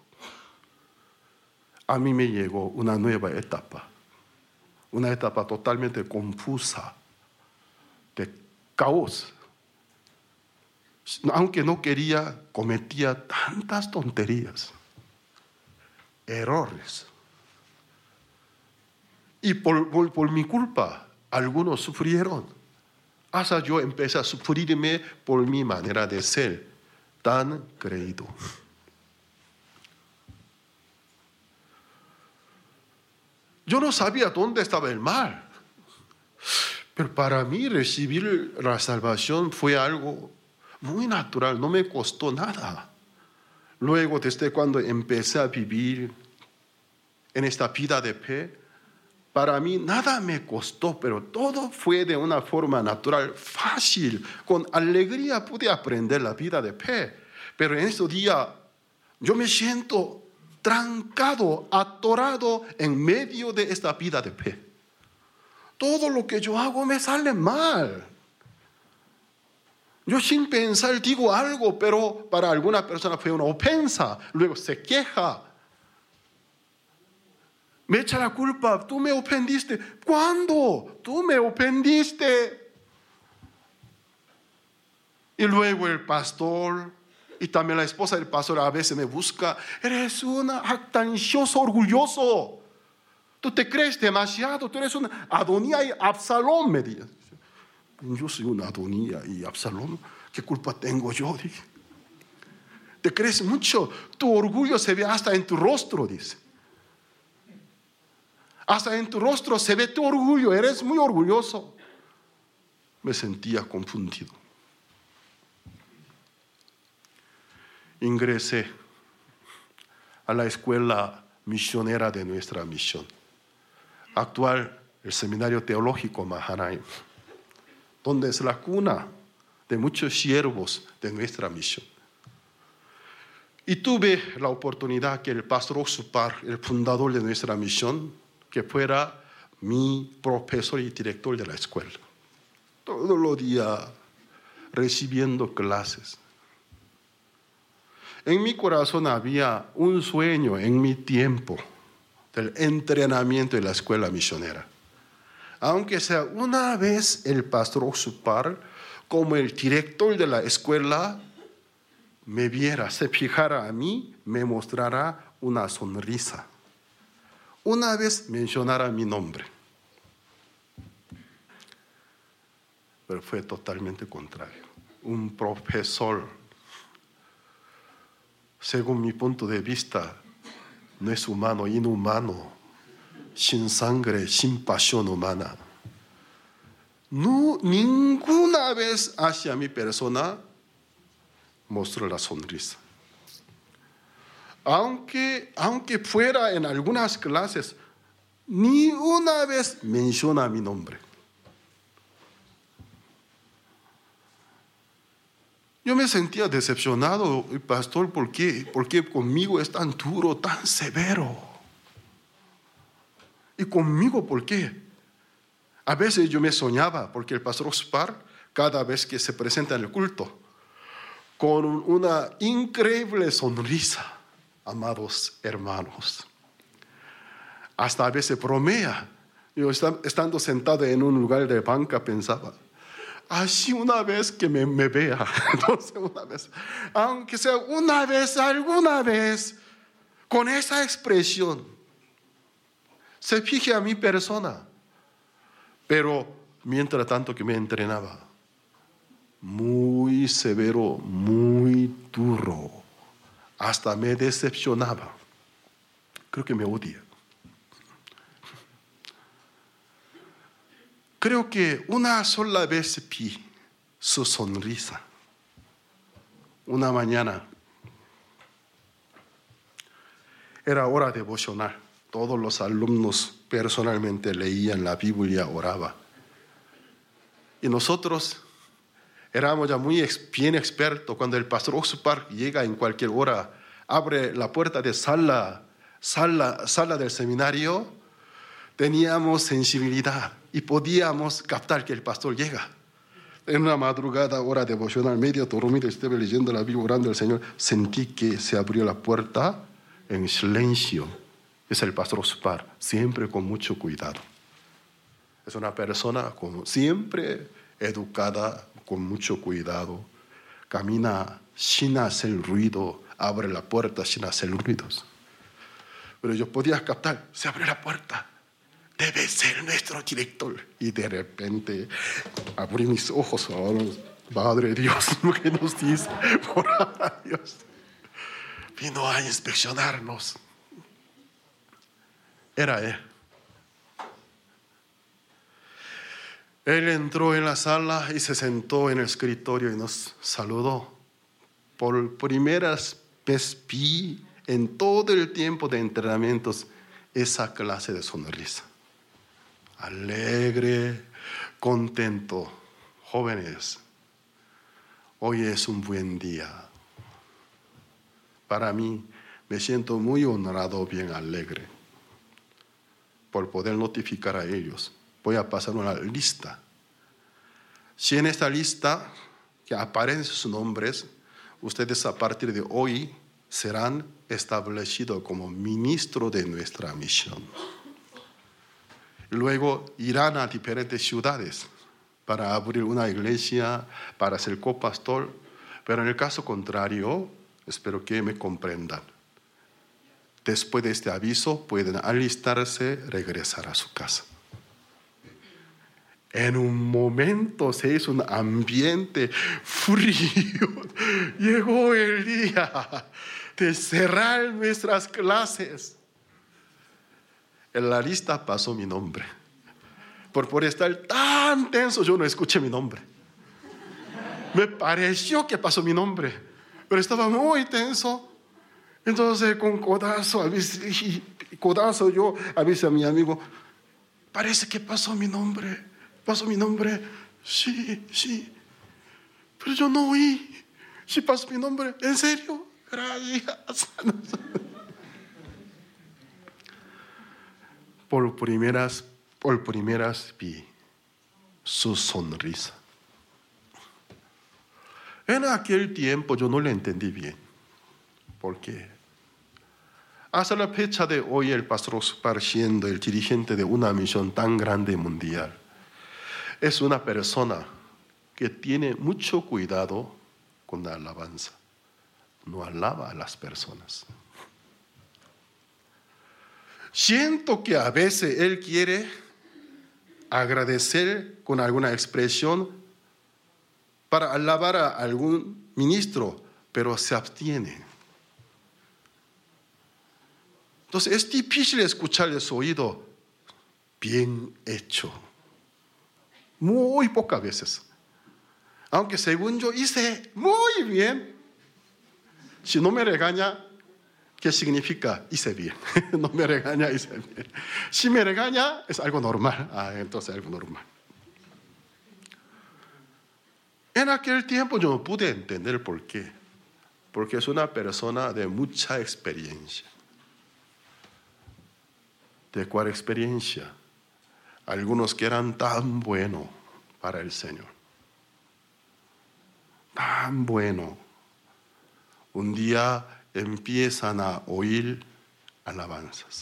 Speaker 1: a mí me llegó una nueva etapa, una etapa totalmente confusa, de caos. Aunque no quería, cometía tantas tonterías, errores. Y por, por, por mi culpa, algunos sufrieron. Hasta yo empecé a sufrirme por mi manera de ser tan creído. Yo no sabía dónde estaba el mal. Pero para mí recibir la salvación fue algo muy natural, no me costó nada. Luego, desde cuando empecé a vivir en esta vida de fe, para mí nada me costó, pero todo fue de una forma natural, fácil. Con alegría pude aprender la vida de fe. Pero en estos días yo me siento trancado, atorado en medio de esta vida de fe. Todo lo que yo hago me sale mal. Yo sin pensar digo algo, pero para alguna persona fue una ofensa. Luego se queja. Me echa la culpa. Tú me ofendiste. ¿Cuándo? Tú me ofendiste. Y luego el pastor y también la esposa del pastor a veces me busca. Eres un jactancioso, orgulloso. Tú te crees demasiado. Tú eres un Adonía y Absalón, me dice. Yo soy una Adonía y Absalón. ¿Qué culpa tengo yo? Dije. Te crees mucho. Tu orgullo se ve hasta en tu rostro, dice. Hasta en tu rostro se ve tu orgullo. Eres muy orgulloso. Me sentía confundido. Ingresé a la escuela misionera de nuestra misión. Actual, el Seminario Teológico Mahanaim, donde es la cuna de muchos siervos de nuestra misión. Y tuve la oportunidad que el pastor Oxupar, el fundador de nuestra misión, que fuera mi profesor y director de la escuela. Todos los días recibiendo clases. En mi corazón había un sueño en mi tiempo del entrenamiento de la escuela misionera. Aunque sea una vez el pastor Oxupar, como el director de la escuela, me viera, se fijara a mí, me mostrara una sonrisa. Una vez mencionara mi nombre. Pero fue totalmente contrario. Un profesor, según mi punto de vista, no es humano, inhumano, sin sangre, sin pasión humana. No, ninguna vez hacia mi persona mostró la sonrisa. Aunque, aunque fuera en algunas clases, ni una vez menciona mi nombre. Yo me sentía decepcionado, pastor, ¿por qué? ¿Por qué conmigo es tan duro, tan severo? ¿Y conmigo por qué? A veces yo me soñaba, porque el pastor Oxupar, cada vez que se presenta en el culto, con una increíble sonrisa, amados hermanos. Hasta a veces bromea. Yo estando sentado en un lugar de banca pensaba, así una vez que me, me vea, no sé, una vez, aunque sea una vez, alguna vez, con esa expresión, se fije a mi persona. Pero mientras tanto que me entrenaba, muy severo, muy duro, hasta me decepcionaba. Creo que me odia. Creo que una sola vez vi su sonrisa. Una mañana era hora devocional. Todos los alumnos personalmente leían la Biblia, oraban. Y nosotros éramos ya muy bien expertos. Cuando el pastor Oxupar llega en cualquier hora, abre la puerta de sala, sala, sala del seminario, teníamos sensibilidad y podíamos captar que el pastor llega. En una madrugada, hora devocional, medio dormido, estaba leyendo la Biblia, orando al Señor, sentí que se abrió la puerta en silencio. Es el pastor Oxupar, siempre con mucho cuidado. Es una persona como siempre educada, con mucho cuidado. Camina sin hacer ruido, abre la puerta sin hacer ruidos. Pero yo podía captar, se abre la puerta. Debe ser nuestro director. Y de repente abrí mis ojos. Oh, Padre Dios, lo que nos dice, por Dios. Vino a inspeccionarnos. Era él. Él entró en la sala y se sentó en el escritorio y nos saludó. Por primera vez vi en todo el tiempo de entrenamientos esa clase de sonrisa. Alegre, contento. Jóvenes, hoy es un buen día. Para mí, me siento muy honrado, bien alegre, por poder notificar a ellos. Voy a pasar una lista. Si en esta lista que aparecen sus nombres, ustedes a partir de hoy serán establecidos como ministros de nuestra misión. Luego irán a diferentes ciudades para abrir una iglesia, para ser copastor, pero en el caso contrario, espero que me comprendan. Después de este aviso pueden alistarse, regresar a su casa. En un momento se hizo un ambiente frío. Llegó el día de cerrar nuestras clases. En la lista pasó mi nombre. Por, por estar tan tenso, yo no escuché mi nombre. Me pareció que pasó mi nombre, pero estaba muy tenso. Entonces con codazo, avisé, codazo yo avisé a mi amigo, parece que pasó mi nombre, pasó mi nombre, sí, sí, pero yo no oí, sí pasó mi nombre, ¿en serio? Gracias. Por primeras, por primeras vi su sonrisa. En aquel tiempo yo no le entendí bien. ¿Por qué? Hasta la fecha de hoy el pastor Oxupar, siendo el dirigente de una misión tan grande mundial, es una persona que tiene mucho cuidado con la alabanza. No alaba a las personas. Siento que a veces él quiere agradecer con alguna expresión para alabar a algún ministro, pero se abstiene. Entonces es difícil escucharle su oído. Bien hecho. Muy pocas veces. Aunque según yo hice muy bien. Si no me regaña, ¿qué significa? Hice bien. No me regaña, hice bien. Si me regaña, es algo normal. Ah, entonces algo normal. En aquel tiempo yo no pude entender por qué. Porque es una persona de mucha experiencia. ¿De cuál experiencia? Algunos que eran tan buenos para el Señor. Tan buenos. Un día empiezan a oír alabanzas.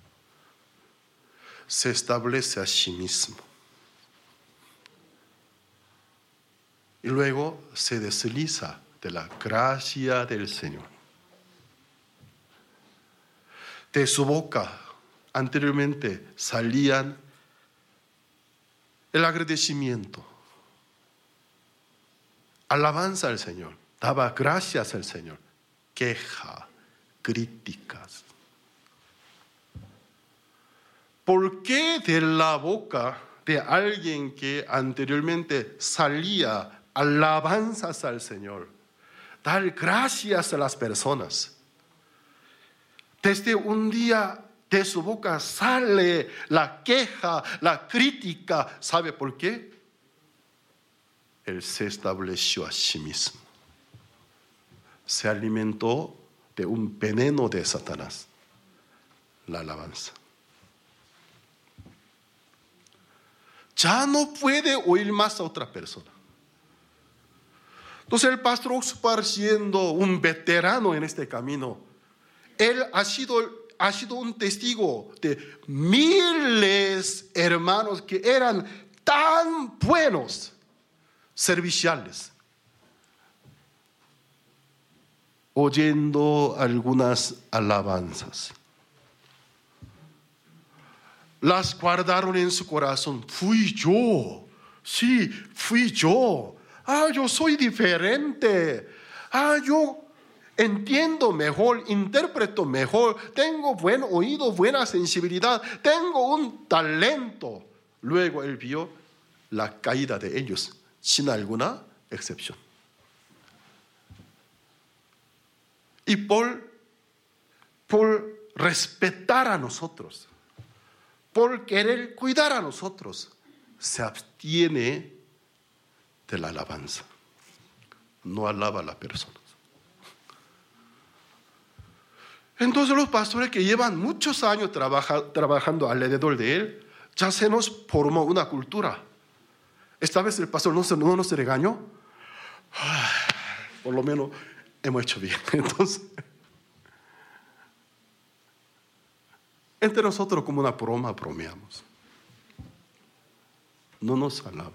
Speaker 1: Se establece a sí mismo. y luego se desliza de la gracia del Señor. De su boca anteriormente salían el agradecimiento, alabanza al Señor, daba gracias al Señor, queja, críticas. ¿Por qué de la boca de alguien que anteriormente salía alabanzas al Señor, dar gracias a las personas, desde un día de su boca sale la queja, la crítica? ¿Sabe por qué? Él se estableció a sí mismo. Se alimentó de un veneno de Satanás, la alabanza. Ya no puede oír más a otra persona. Entonces el pastor Oxpar, siendo un veterano en este camino, él ha sido, ha sido un testigo de miles de hermanos que eran tan buenos, serviciales, oyendo algunas alabanzas. Las guardaron en su corazón. Fui yo, sí, fui yo. Ah, yo soy diferente. Ah, yo entiendo mejor, interpreto mejor, tengo buen oído, buena sensibilidad, tengo un talento. Luego él vio la caída de ellos, sin alguna excepción. Y por, por respetar a nosotros, por querer cuidar a nosotros, se abstiene de la alabanza. No alaba a la persona. Entonces los pastores que llevan muchos años trabaja, trabajando alrededor de él, ya se nos formó una cultura. Esta vez el pastor no, se, no nos regañó. Ah, por lo menos hemos hecho bien. Entonces, entre nosotros como una broma bromeamos. No nos alaba.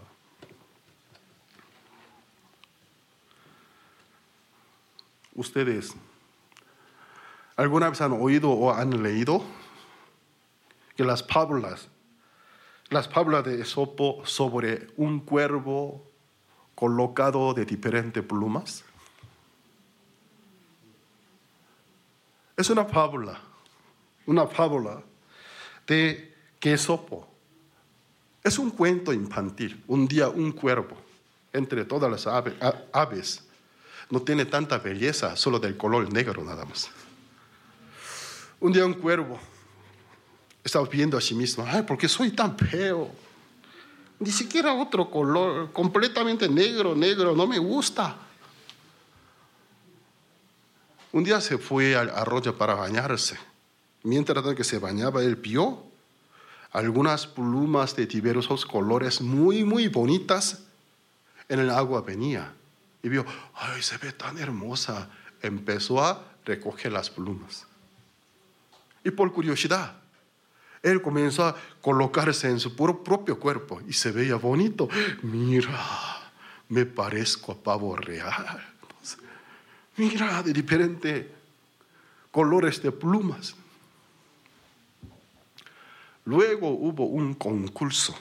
Speaker 1: Ustedes, ¿alguna vez han oído o han leído que las fábulas, las fábulas de Esopo sobre un cuervo colocado de diferentes plumas? Es una fábula, una fábula de que Esopo. Es un cuento infantil. Un día un cuervo, entre todas las ave, aves, no tiene tanta belleza, solo del color negro nada más. Un día un cuervo estaba viendo a sí mismo, ay, ¿por qué soy tan feo? Ni siquiera otro color, completamente negro, negro, no me gusta. Un día se fue al arroyo para bañarse. Mientras que se bañaba, él vio algunas plumas de diversos colores muy, muy bonitas en el agua venía. Y vio, ay, se ve tan hermosa. Empezó a recoger las plumas. Y por curiosidad, él comenzó a colocarse en su propio cuerpo y se veía bonito. Mira, me parezco a pavo real. Entonces, mira, de diferentes colores de plumas. Luego hubo un concurso.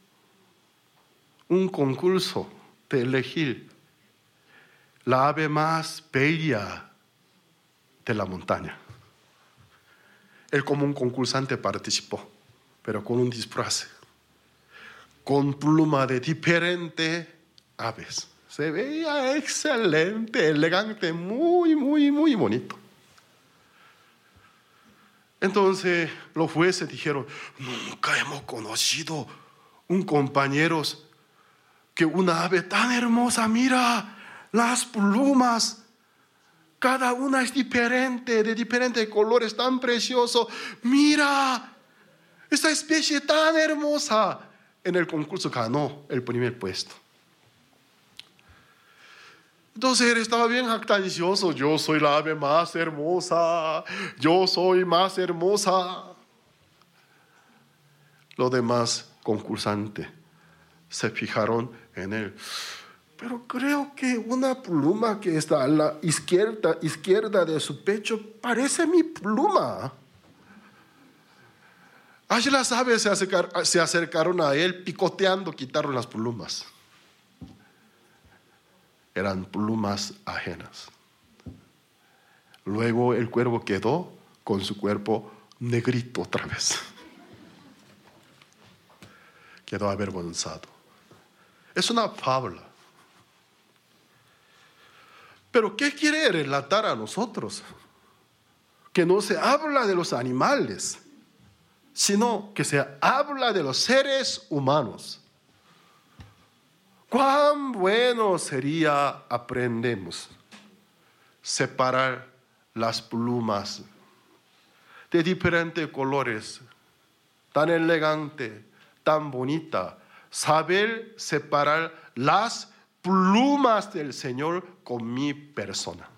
Speaker 1: Un concurso de elegir la ave más bella de la montaña. Él como un concursante participó, pero con un disfraz, con pluma de diferentes aves. Se veía excelente, elegante, muy, muy, muy bonito. Entonces los jueces dijeron, nunca hemos conocido un compañero que una ave tan hermosa, mira las plumas, cada una es diferente, de diferentes colores, tan precioso. Mira, esta especie tan hermosa. En el concurso ganó el primer puesto. Entonces él estaba bien jactancioso. Yo soy la ave más hermosa. Yo soy más hermosa. Los demás concursantes se fijaron en él. pero creo que una pluma que está a la izquierda, izquierda de su pecho parece mi pluma. Allí las aves se acercaron, se acercaron a él picoteando, quitaron las plumas. Eran plumas ajenas. Luego el cuervo quedó con su cuerpo negrito otra vez. Quedó avergonzado. Es una fábula. Pero ¿qué quiere relatar a nosotros? Que no se habla de los animales, sino que se habla de los seres humanos. Cuán bueno sería aprendemos separar las plumas de diferentes colores, tan elegante, tan bonita, saber separar las plumas del Señor con mi persona.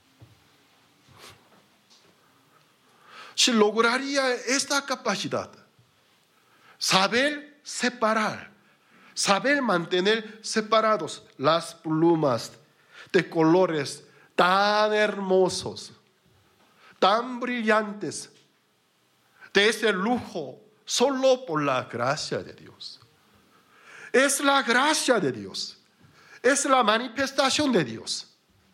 Speaker 1: Si lograría esta capacidad, saber separar, saber mantener separados las plumas de colores tan hermosos, tan brillantes, de ese lujo, solo por la gracia de Dios. Es la gracia de Dios. Es la manifestación de Dios.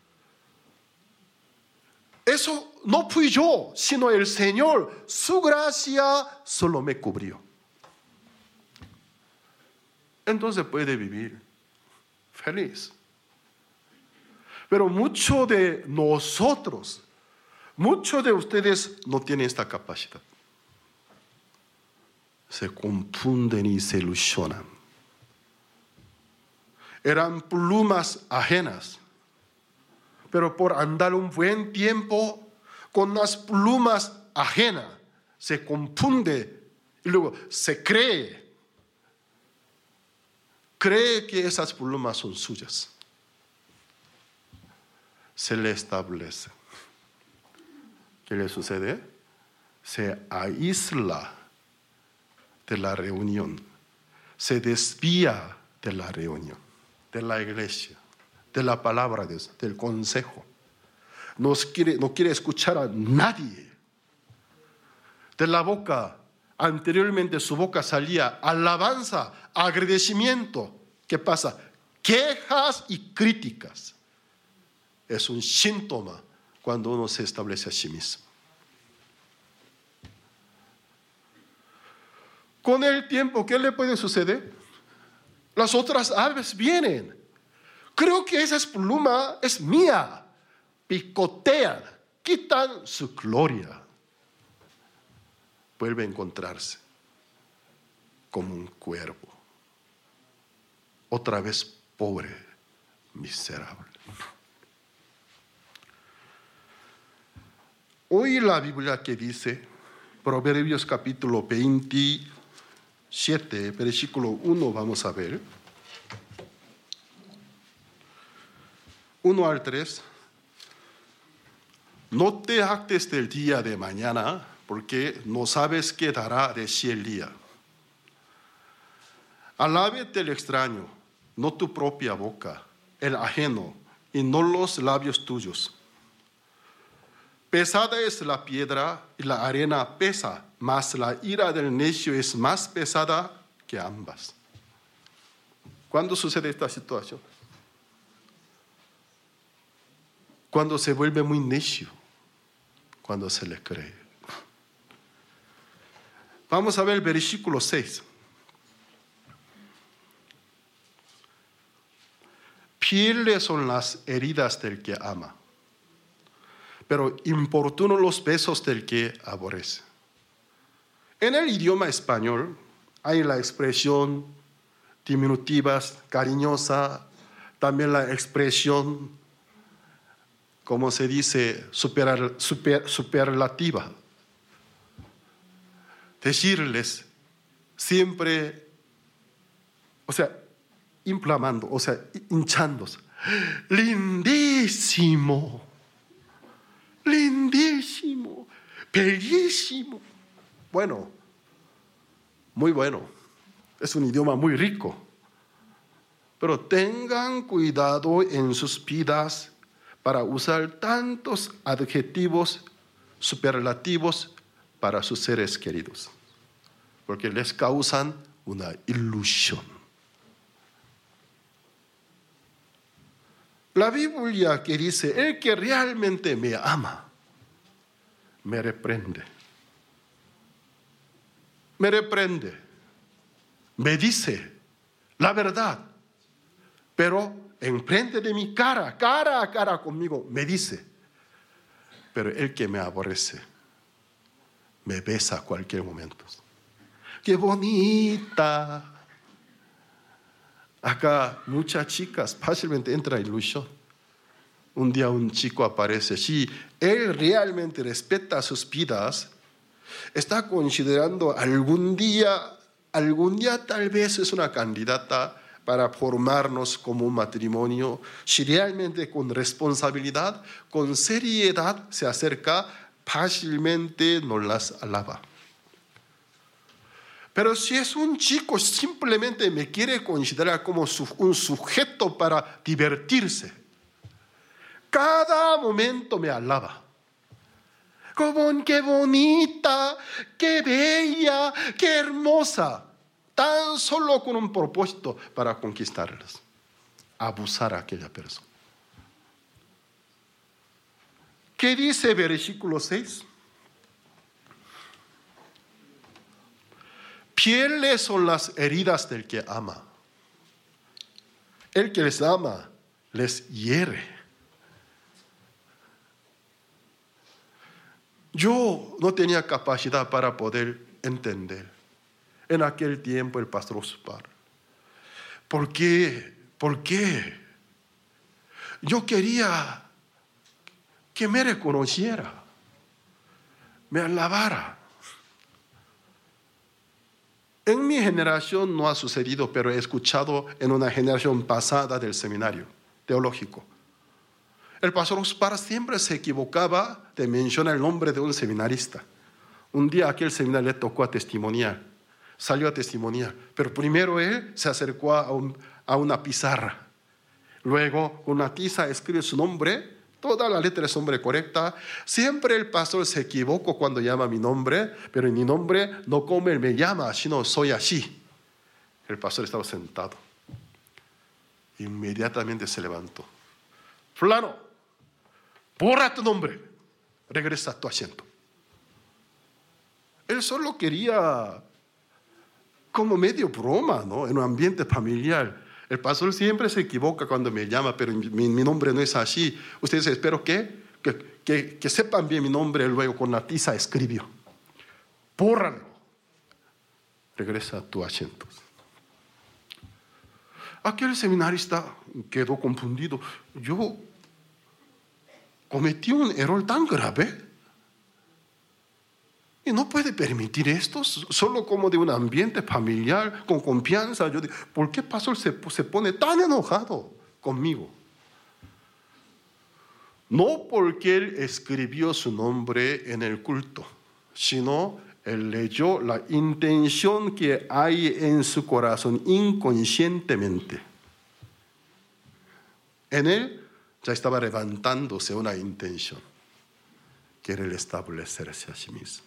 Speaker 1: Eso no fui yo, sino el Señor. Su gracia solo me cubrió. Entonces puede vivir feliz. Pero muchos de nosotros, muchos de ustedes no tienen esta capacidad. Se confunden y se ilusionan. Eran plumas ajenas, pero por andar un buen tiempo con las plumas ajenas, se confunde y luego se cree, cree que esas plumas son suyas. Se le establece. ¿Qué le sucede? Se aísla de la reunión, se desvía de la reunión, de la iglesia, de la palabra de Dios, del consejo. No quiere, no quiere escuchar a nadie. De la boca, anteriormente su boca salía alabanza, agradecimiento. ¿Qué pasa? Quejas y críticas. Es un síntoma cuando uno se establece a sí mismo. Con el tiempo, ¿qué le puede suceder? Las otras aves vienen. Creo que esa pluma es mía. Picotean, quitan su gloria. Vuelve a encontrarse como un cuervo. Otra vez pobre, miserable. Hoy la Biblia que dice, Proverbios capítulo veintisiete, versículo uno, vamos a ver. uno al tres. No te jactes del día de mañana, porque no sabes qué dará de sí el día. Alábete el extraño, no tu propia boca, el ajeno, y no los labios tuyos. Pesada es la piedra y la arena pesa, mas la ira del necio es más pesada que ambas. ¿Cuándo sucede esta situación? Cuando se vuelve muy necio, cuando se le cree. Vamos a ver el versículo seis. Fieles son las heridas del que ama, pero importunos los besos del que aborrece. En el idioma español hay la expresión diminutiva, cariñosa, también la expresión, como se dice, super, super, superlativa. Decirles siempre, o sea, inflamando, o sea, hinchándose. Lindísimo, lindísimo, bellísimo. Bueno, muy bueno. Es un idioma muy rico. Pero tengan cuidado en sus vidas para usar tantos adjetivos superlativos para sus seres queridos, porque les causan una ilusión. La Biblia que dice, el que realmente me ama, me reprende. Me reprende. Me dice la verdad. Pero enfrente de mi cara, cara a cara conmigo, me dice. Pero el que me aborrece, me besa a cualquier momento. ¡Qué bonita! Acá muchas chicas fácilmente entran en ilusión. Un día un chico aparece. Si él realmente respeta sus vidas, está considerando algún día, algún día tal vez es una candidata para formarnos como un matrimonio. Si realmente con responsabilidad, con seriedad se acerca, fácilmente nos las alaba. Pero si es un chico simplemente me quiere considerar como un sujeto para divertirse, cada momento me alaba. Como, qué bonita, qué bella, qué hermosa. Tan solo con un propósito para conquistarlas. Abusar a aquella persona. ¿Qué dice versículo seis? Pieles son las heridas del que ama. El que les ama, les hiere. Yo no tenía capacidad para poder entender en aquel tiempo el pastor Osvaldo. ¿Por qué? ¿Por qué? Yo quería que me reconociera, me alabara. En mi generación no ha sucedido, pero he escuchado en una generación pasada del seminario teológico. El pastor Osvaldo siempre se equivocaba de mencionar el nombre de un seminarista. Un día aquel seminario le tocó a testimoniar, salió a testimoniar, pero primero él se acercó a, un, a una pizarra. Luego, con una tiza escribe su nombre, toda la letra es nombre correcta. Siempre el pastor se equivoca cuando llama mi nombre, pero en mi nombre no como él me llama, sino soy así. El pastor estaba sentado. Inmediatamente se levantó. Fulano, borra tu nombre, regresa a tu asiento. Él solo quería, como medio broma, ¿no? En un ambiente familiar. El pastor siempre se equivoca cuando me llama, pero mi, mi nombre no es así. Ustedes espero que, que, que, que sepan bien mi nombre, luego con la tiza escribió. Bórralo. Regresa a tu asiento. Aquel seminarista quedó confundido. Yo cometí un error tan grave y no puede permitir esto, solo como de un ambiente familiar, con confianza. Yo digo, ¿por qué pastor se, se pone tan enojado conmigo? No porque él escribió su nombre en el culto, sino él leyó la intención que hay en su corazón inconscientemente. En él ya estaba levantándose una intención, que era el establecerse a sí mismo.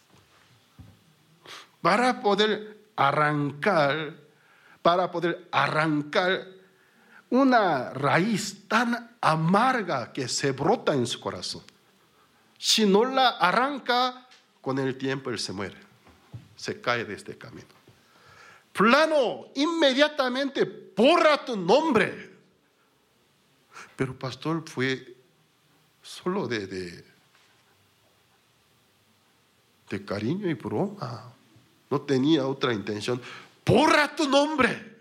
Speaker 1: Para poder arrancar, para poder arrancar una raíz tan amarga que se brota en su corazón. Si no la arranca, con el tiempo él se muere, se cae de este camino. Plano, inmediatamente borra tu nombre. Pero pastor, fue solo de, de, de cariño y broma. No tenía otra intención. ¡Borra tu nombre!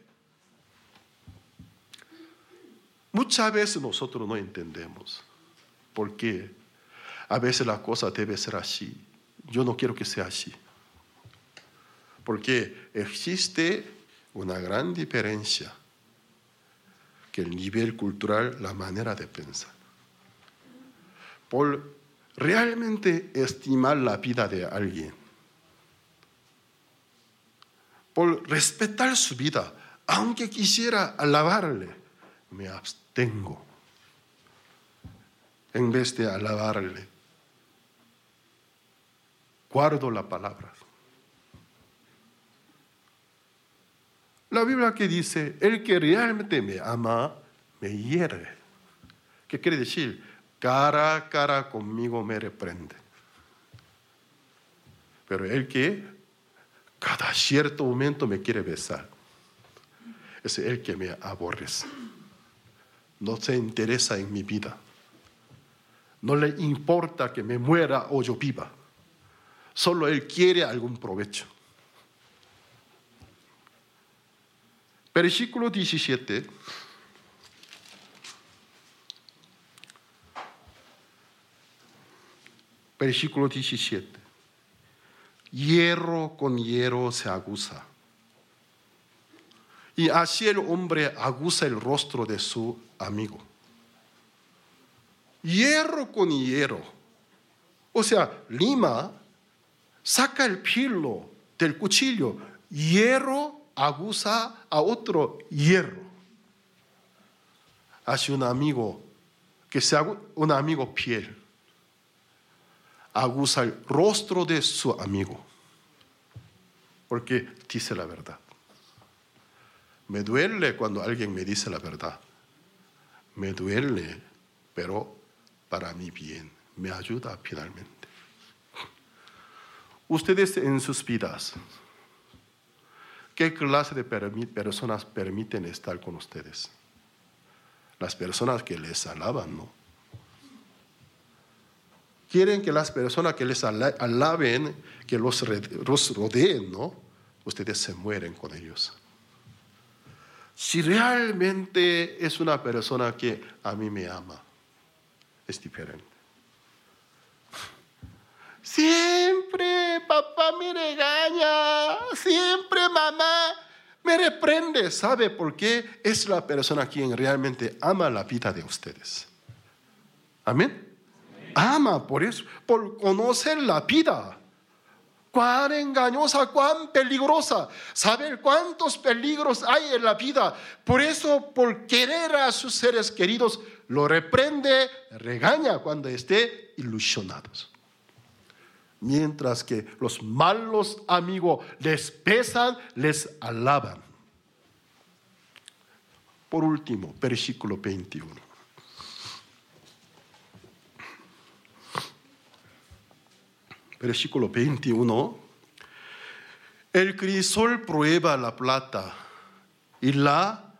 Speaker 1: Muchas veces nosotros no entendemos por qué. A veces la cosa debe ser así. Yo no quiero que sea así. Porque existe una gran diferencia, que el nivel cultural, la manera de pensar. Por realmente estimar la vida de alguien, por respetar su vida, Aunque quisiera alabarle, me abstengo. En vez de alabarle, guardo la palabra. La Biblia que dice, el que realmente me ama, me hiere. ¿Qué quiere decir? Cara a cara conmigo me reprende. Pero el que cada cierto momento me quiere besar, es el que me aborrece. No se interesa en mi vida. No le importa que me muera o yo viva. Solo él quiere algún provecho. Versículo diecisiete. Versículo diecisiete. Hierro con hierro se aguza. Y así el hombre aguza el rostro de su amigo. Hierro con hierro. O sea, lima saca el filo del cuchillo. Hierro aguza a otro hierro. Así un amigo, que sea un amigo fiel, aguza el rostro de su amigo. Porque dice la verdad. Me duele cuando alguien me dice la verdad. Me duele, pero para mi bien. Me ayuda finalmente. Ustedes en sus vidas, ¿qué clase de personas permiten estar con ustedes? Las personas que les alaban, ¿no? Quieren que las personas que les alaben, que los rodeen, ¿no? Ustedes se mueren con ellos. Si realmente es una persona que a mí me ama, es diferente. Siempre papá me regaña, siempre mamá me reprende. ¿Sabe por qué? Es la persona quien realmente ama la vida de ustedes. Amén. Ama por eso, por conocer la vida. Cuán engañosa, cuán peligrosa. Saber cuántos peligros hay en la vida. Por eso, por querer a sus seres queridos, lo reprende, regaña cuando esté ilusionados. Mientras que los malos amigos les pesan, les alaban. Por último, versículo veintiuno. Versículo veintiuno. El crisol prueba la plata y la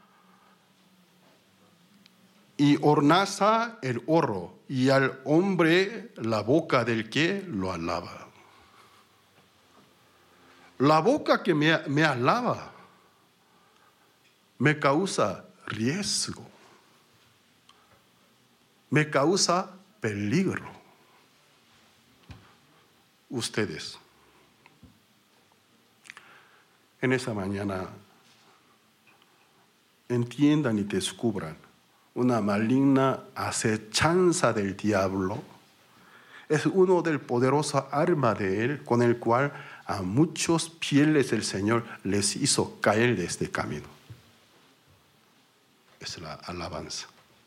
Speaker 1: y hornaza el oro, y al hombre la boca del que lo alaba. La boca que me, me alaba me causa riesgo, me causa peligro. Ustedes, en esa mañana, entiendan y descubran una maligna acechanza del diablo. Es uno del poderoso arma de él, con el cual a muchos fieles del Señor les hizo caer de este camino. Es la alabanza.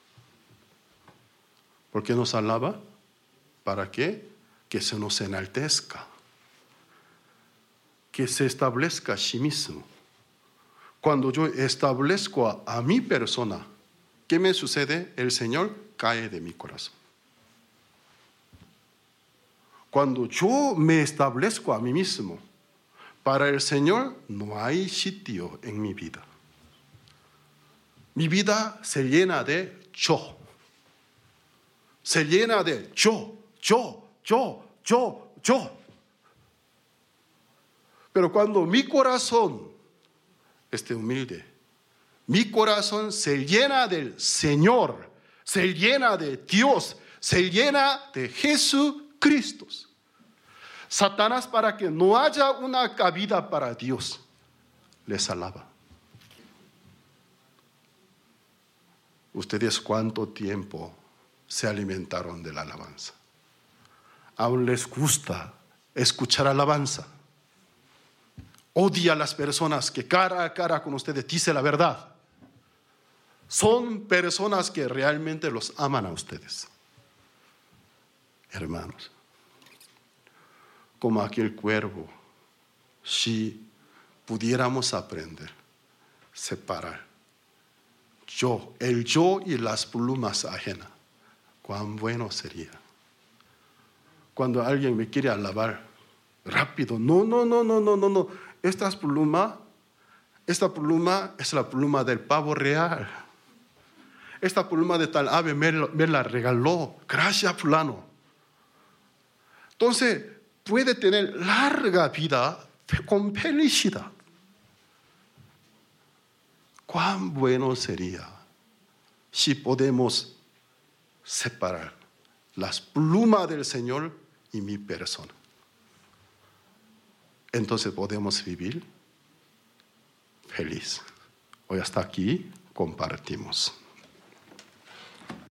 Speaker 1: ¿Por qué nos alaba? ¿Para qué? Que se nos enaltezca, que se establezca a sí mismo. Cuando yo establezco a, a mi persona, ¿qué me sucede? El Señor cae de mi corazón. Cuando yo me establezco a mí mismo, para el Señor no hay sitio en mi vida. Mi vida se llena de yo. Se llena de yo, yo, yo, yo, yo. Pero cuando mi corazón esté humilde, mi corazón se llena del Señor, se llena de Dios, se llena de Jesucristo. Satanás, para que no haya una cabida para Dios, les alaba. ¿Ustedes cuánto tiempo se alimentaron de la alabanza? ¿Aún les gusta escuchar alabanza? odia a las personas que cara a cara con ustedes dicen la verdad. Son personas que realmente los aman a ustedes. Hermanos, como aquel cuervo, si pudiéramos aprender, separar yo, el yo y las plumas ajenas, cuán bueno sería. Cuando alguien me quiere alabar rápido, no, no, no, no, no, no, no. Esta pluma, esta pluma es la pluma del pavo real. Esta pluma de tal ave me, me la regaló. Gracias, fulano. Entonces, puede tener larga vida con felicidad. Cuán bueno sería si podemos separar las plumas del Señor y mi persona. Entonces podemos vivir feliz. Hoy hasta aquí compartimos.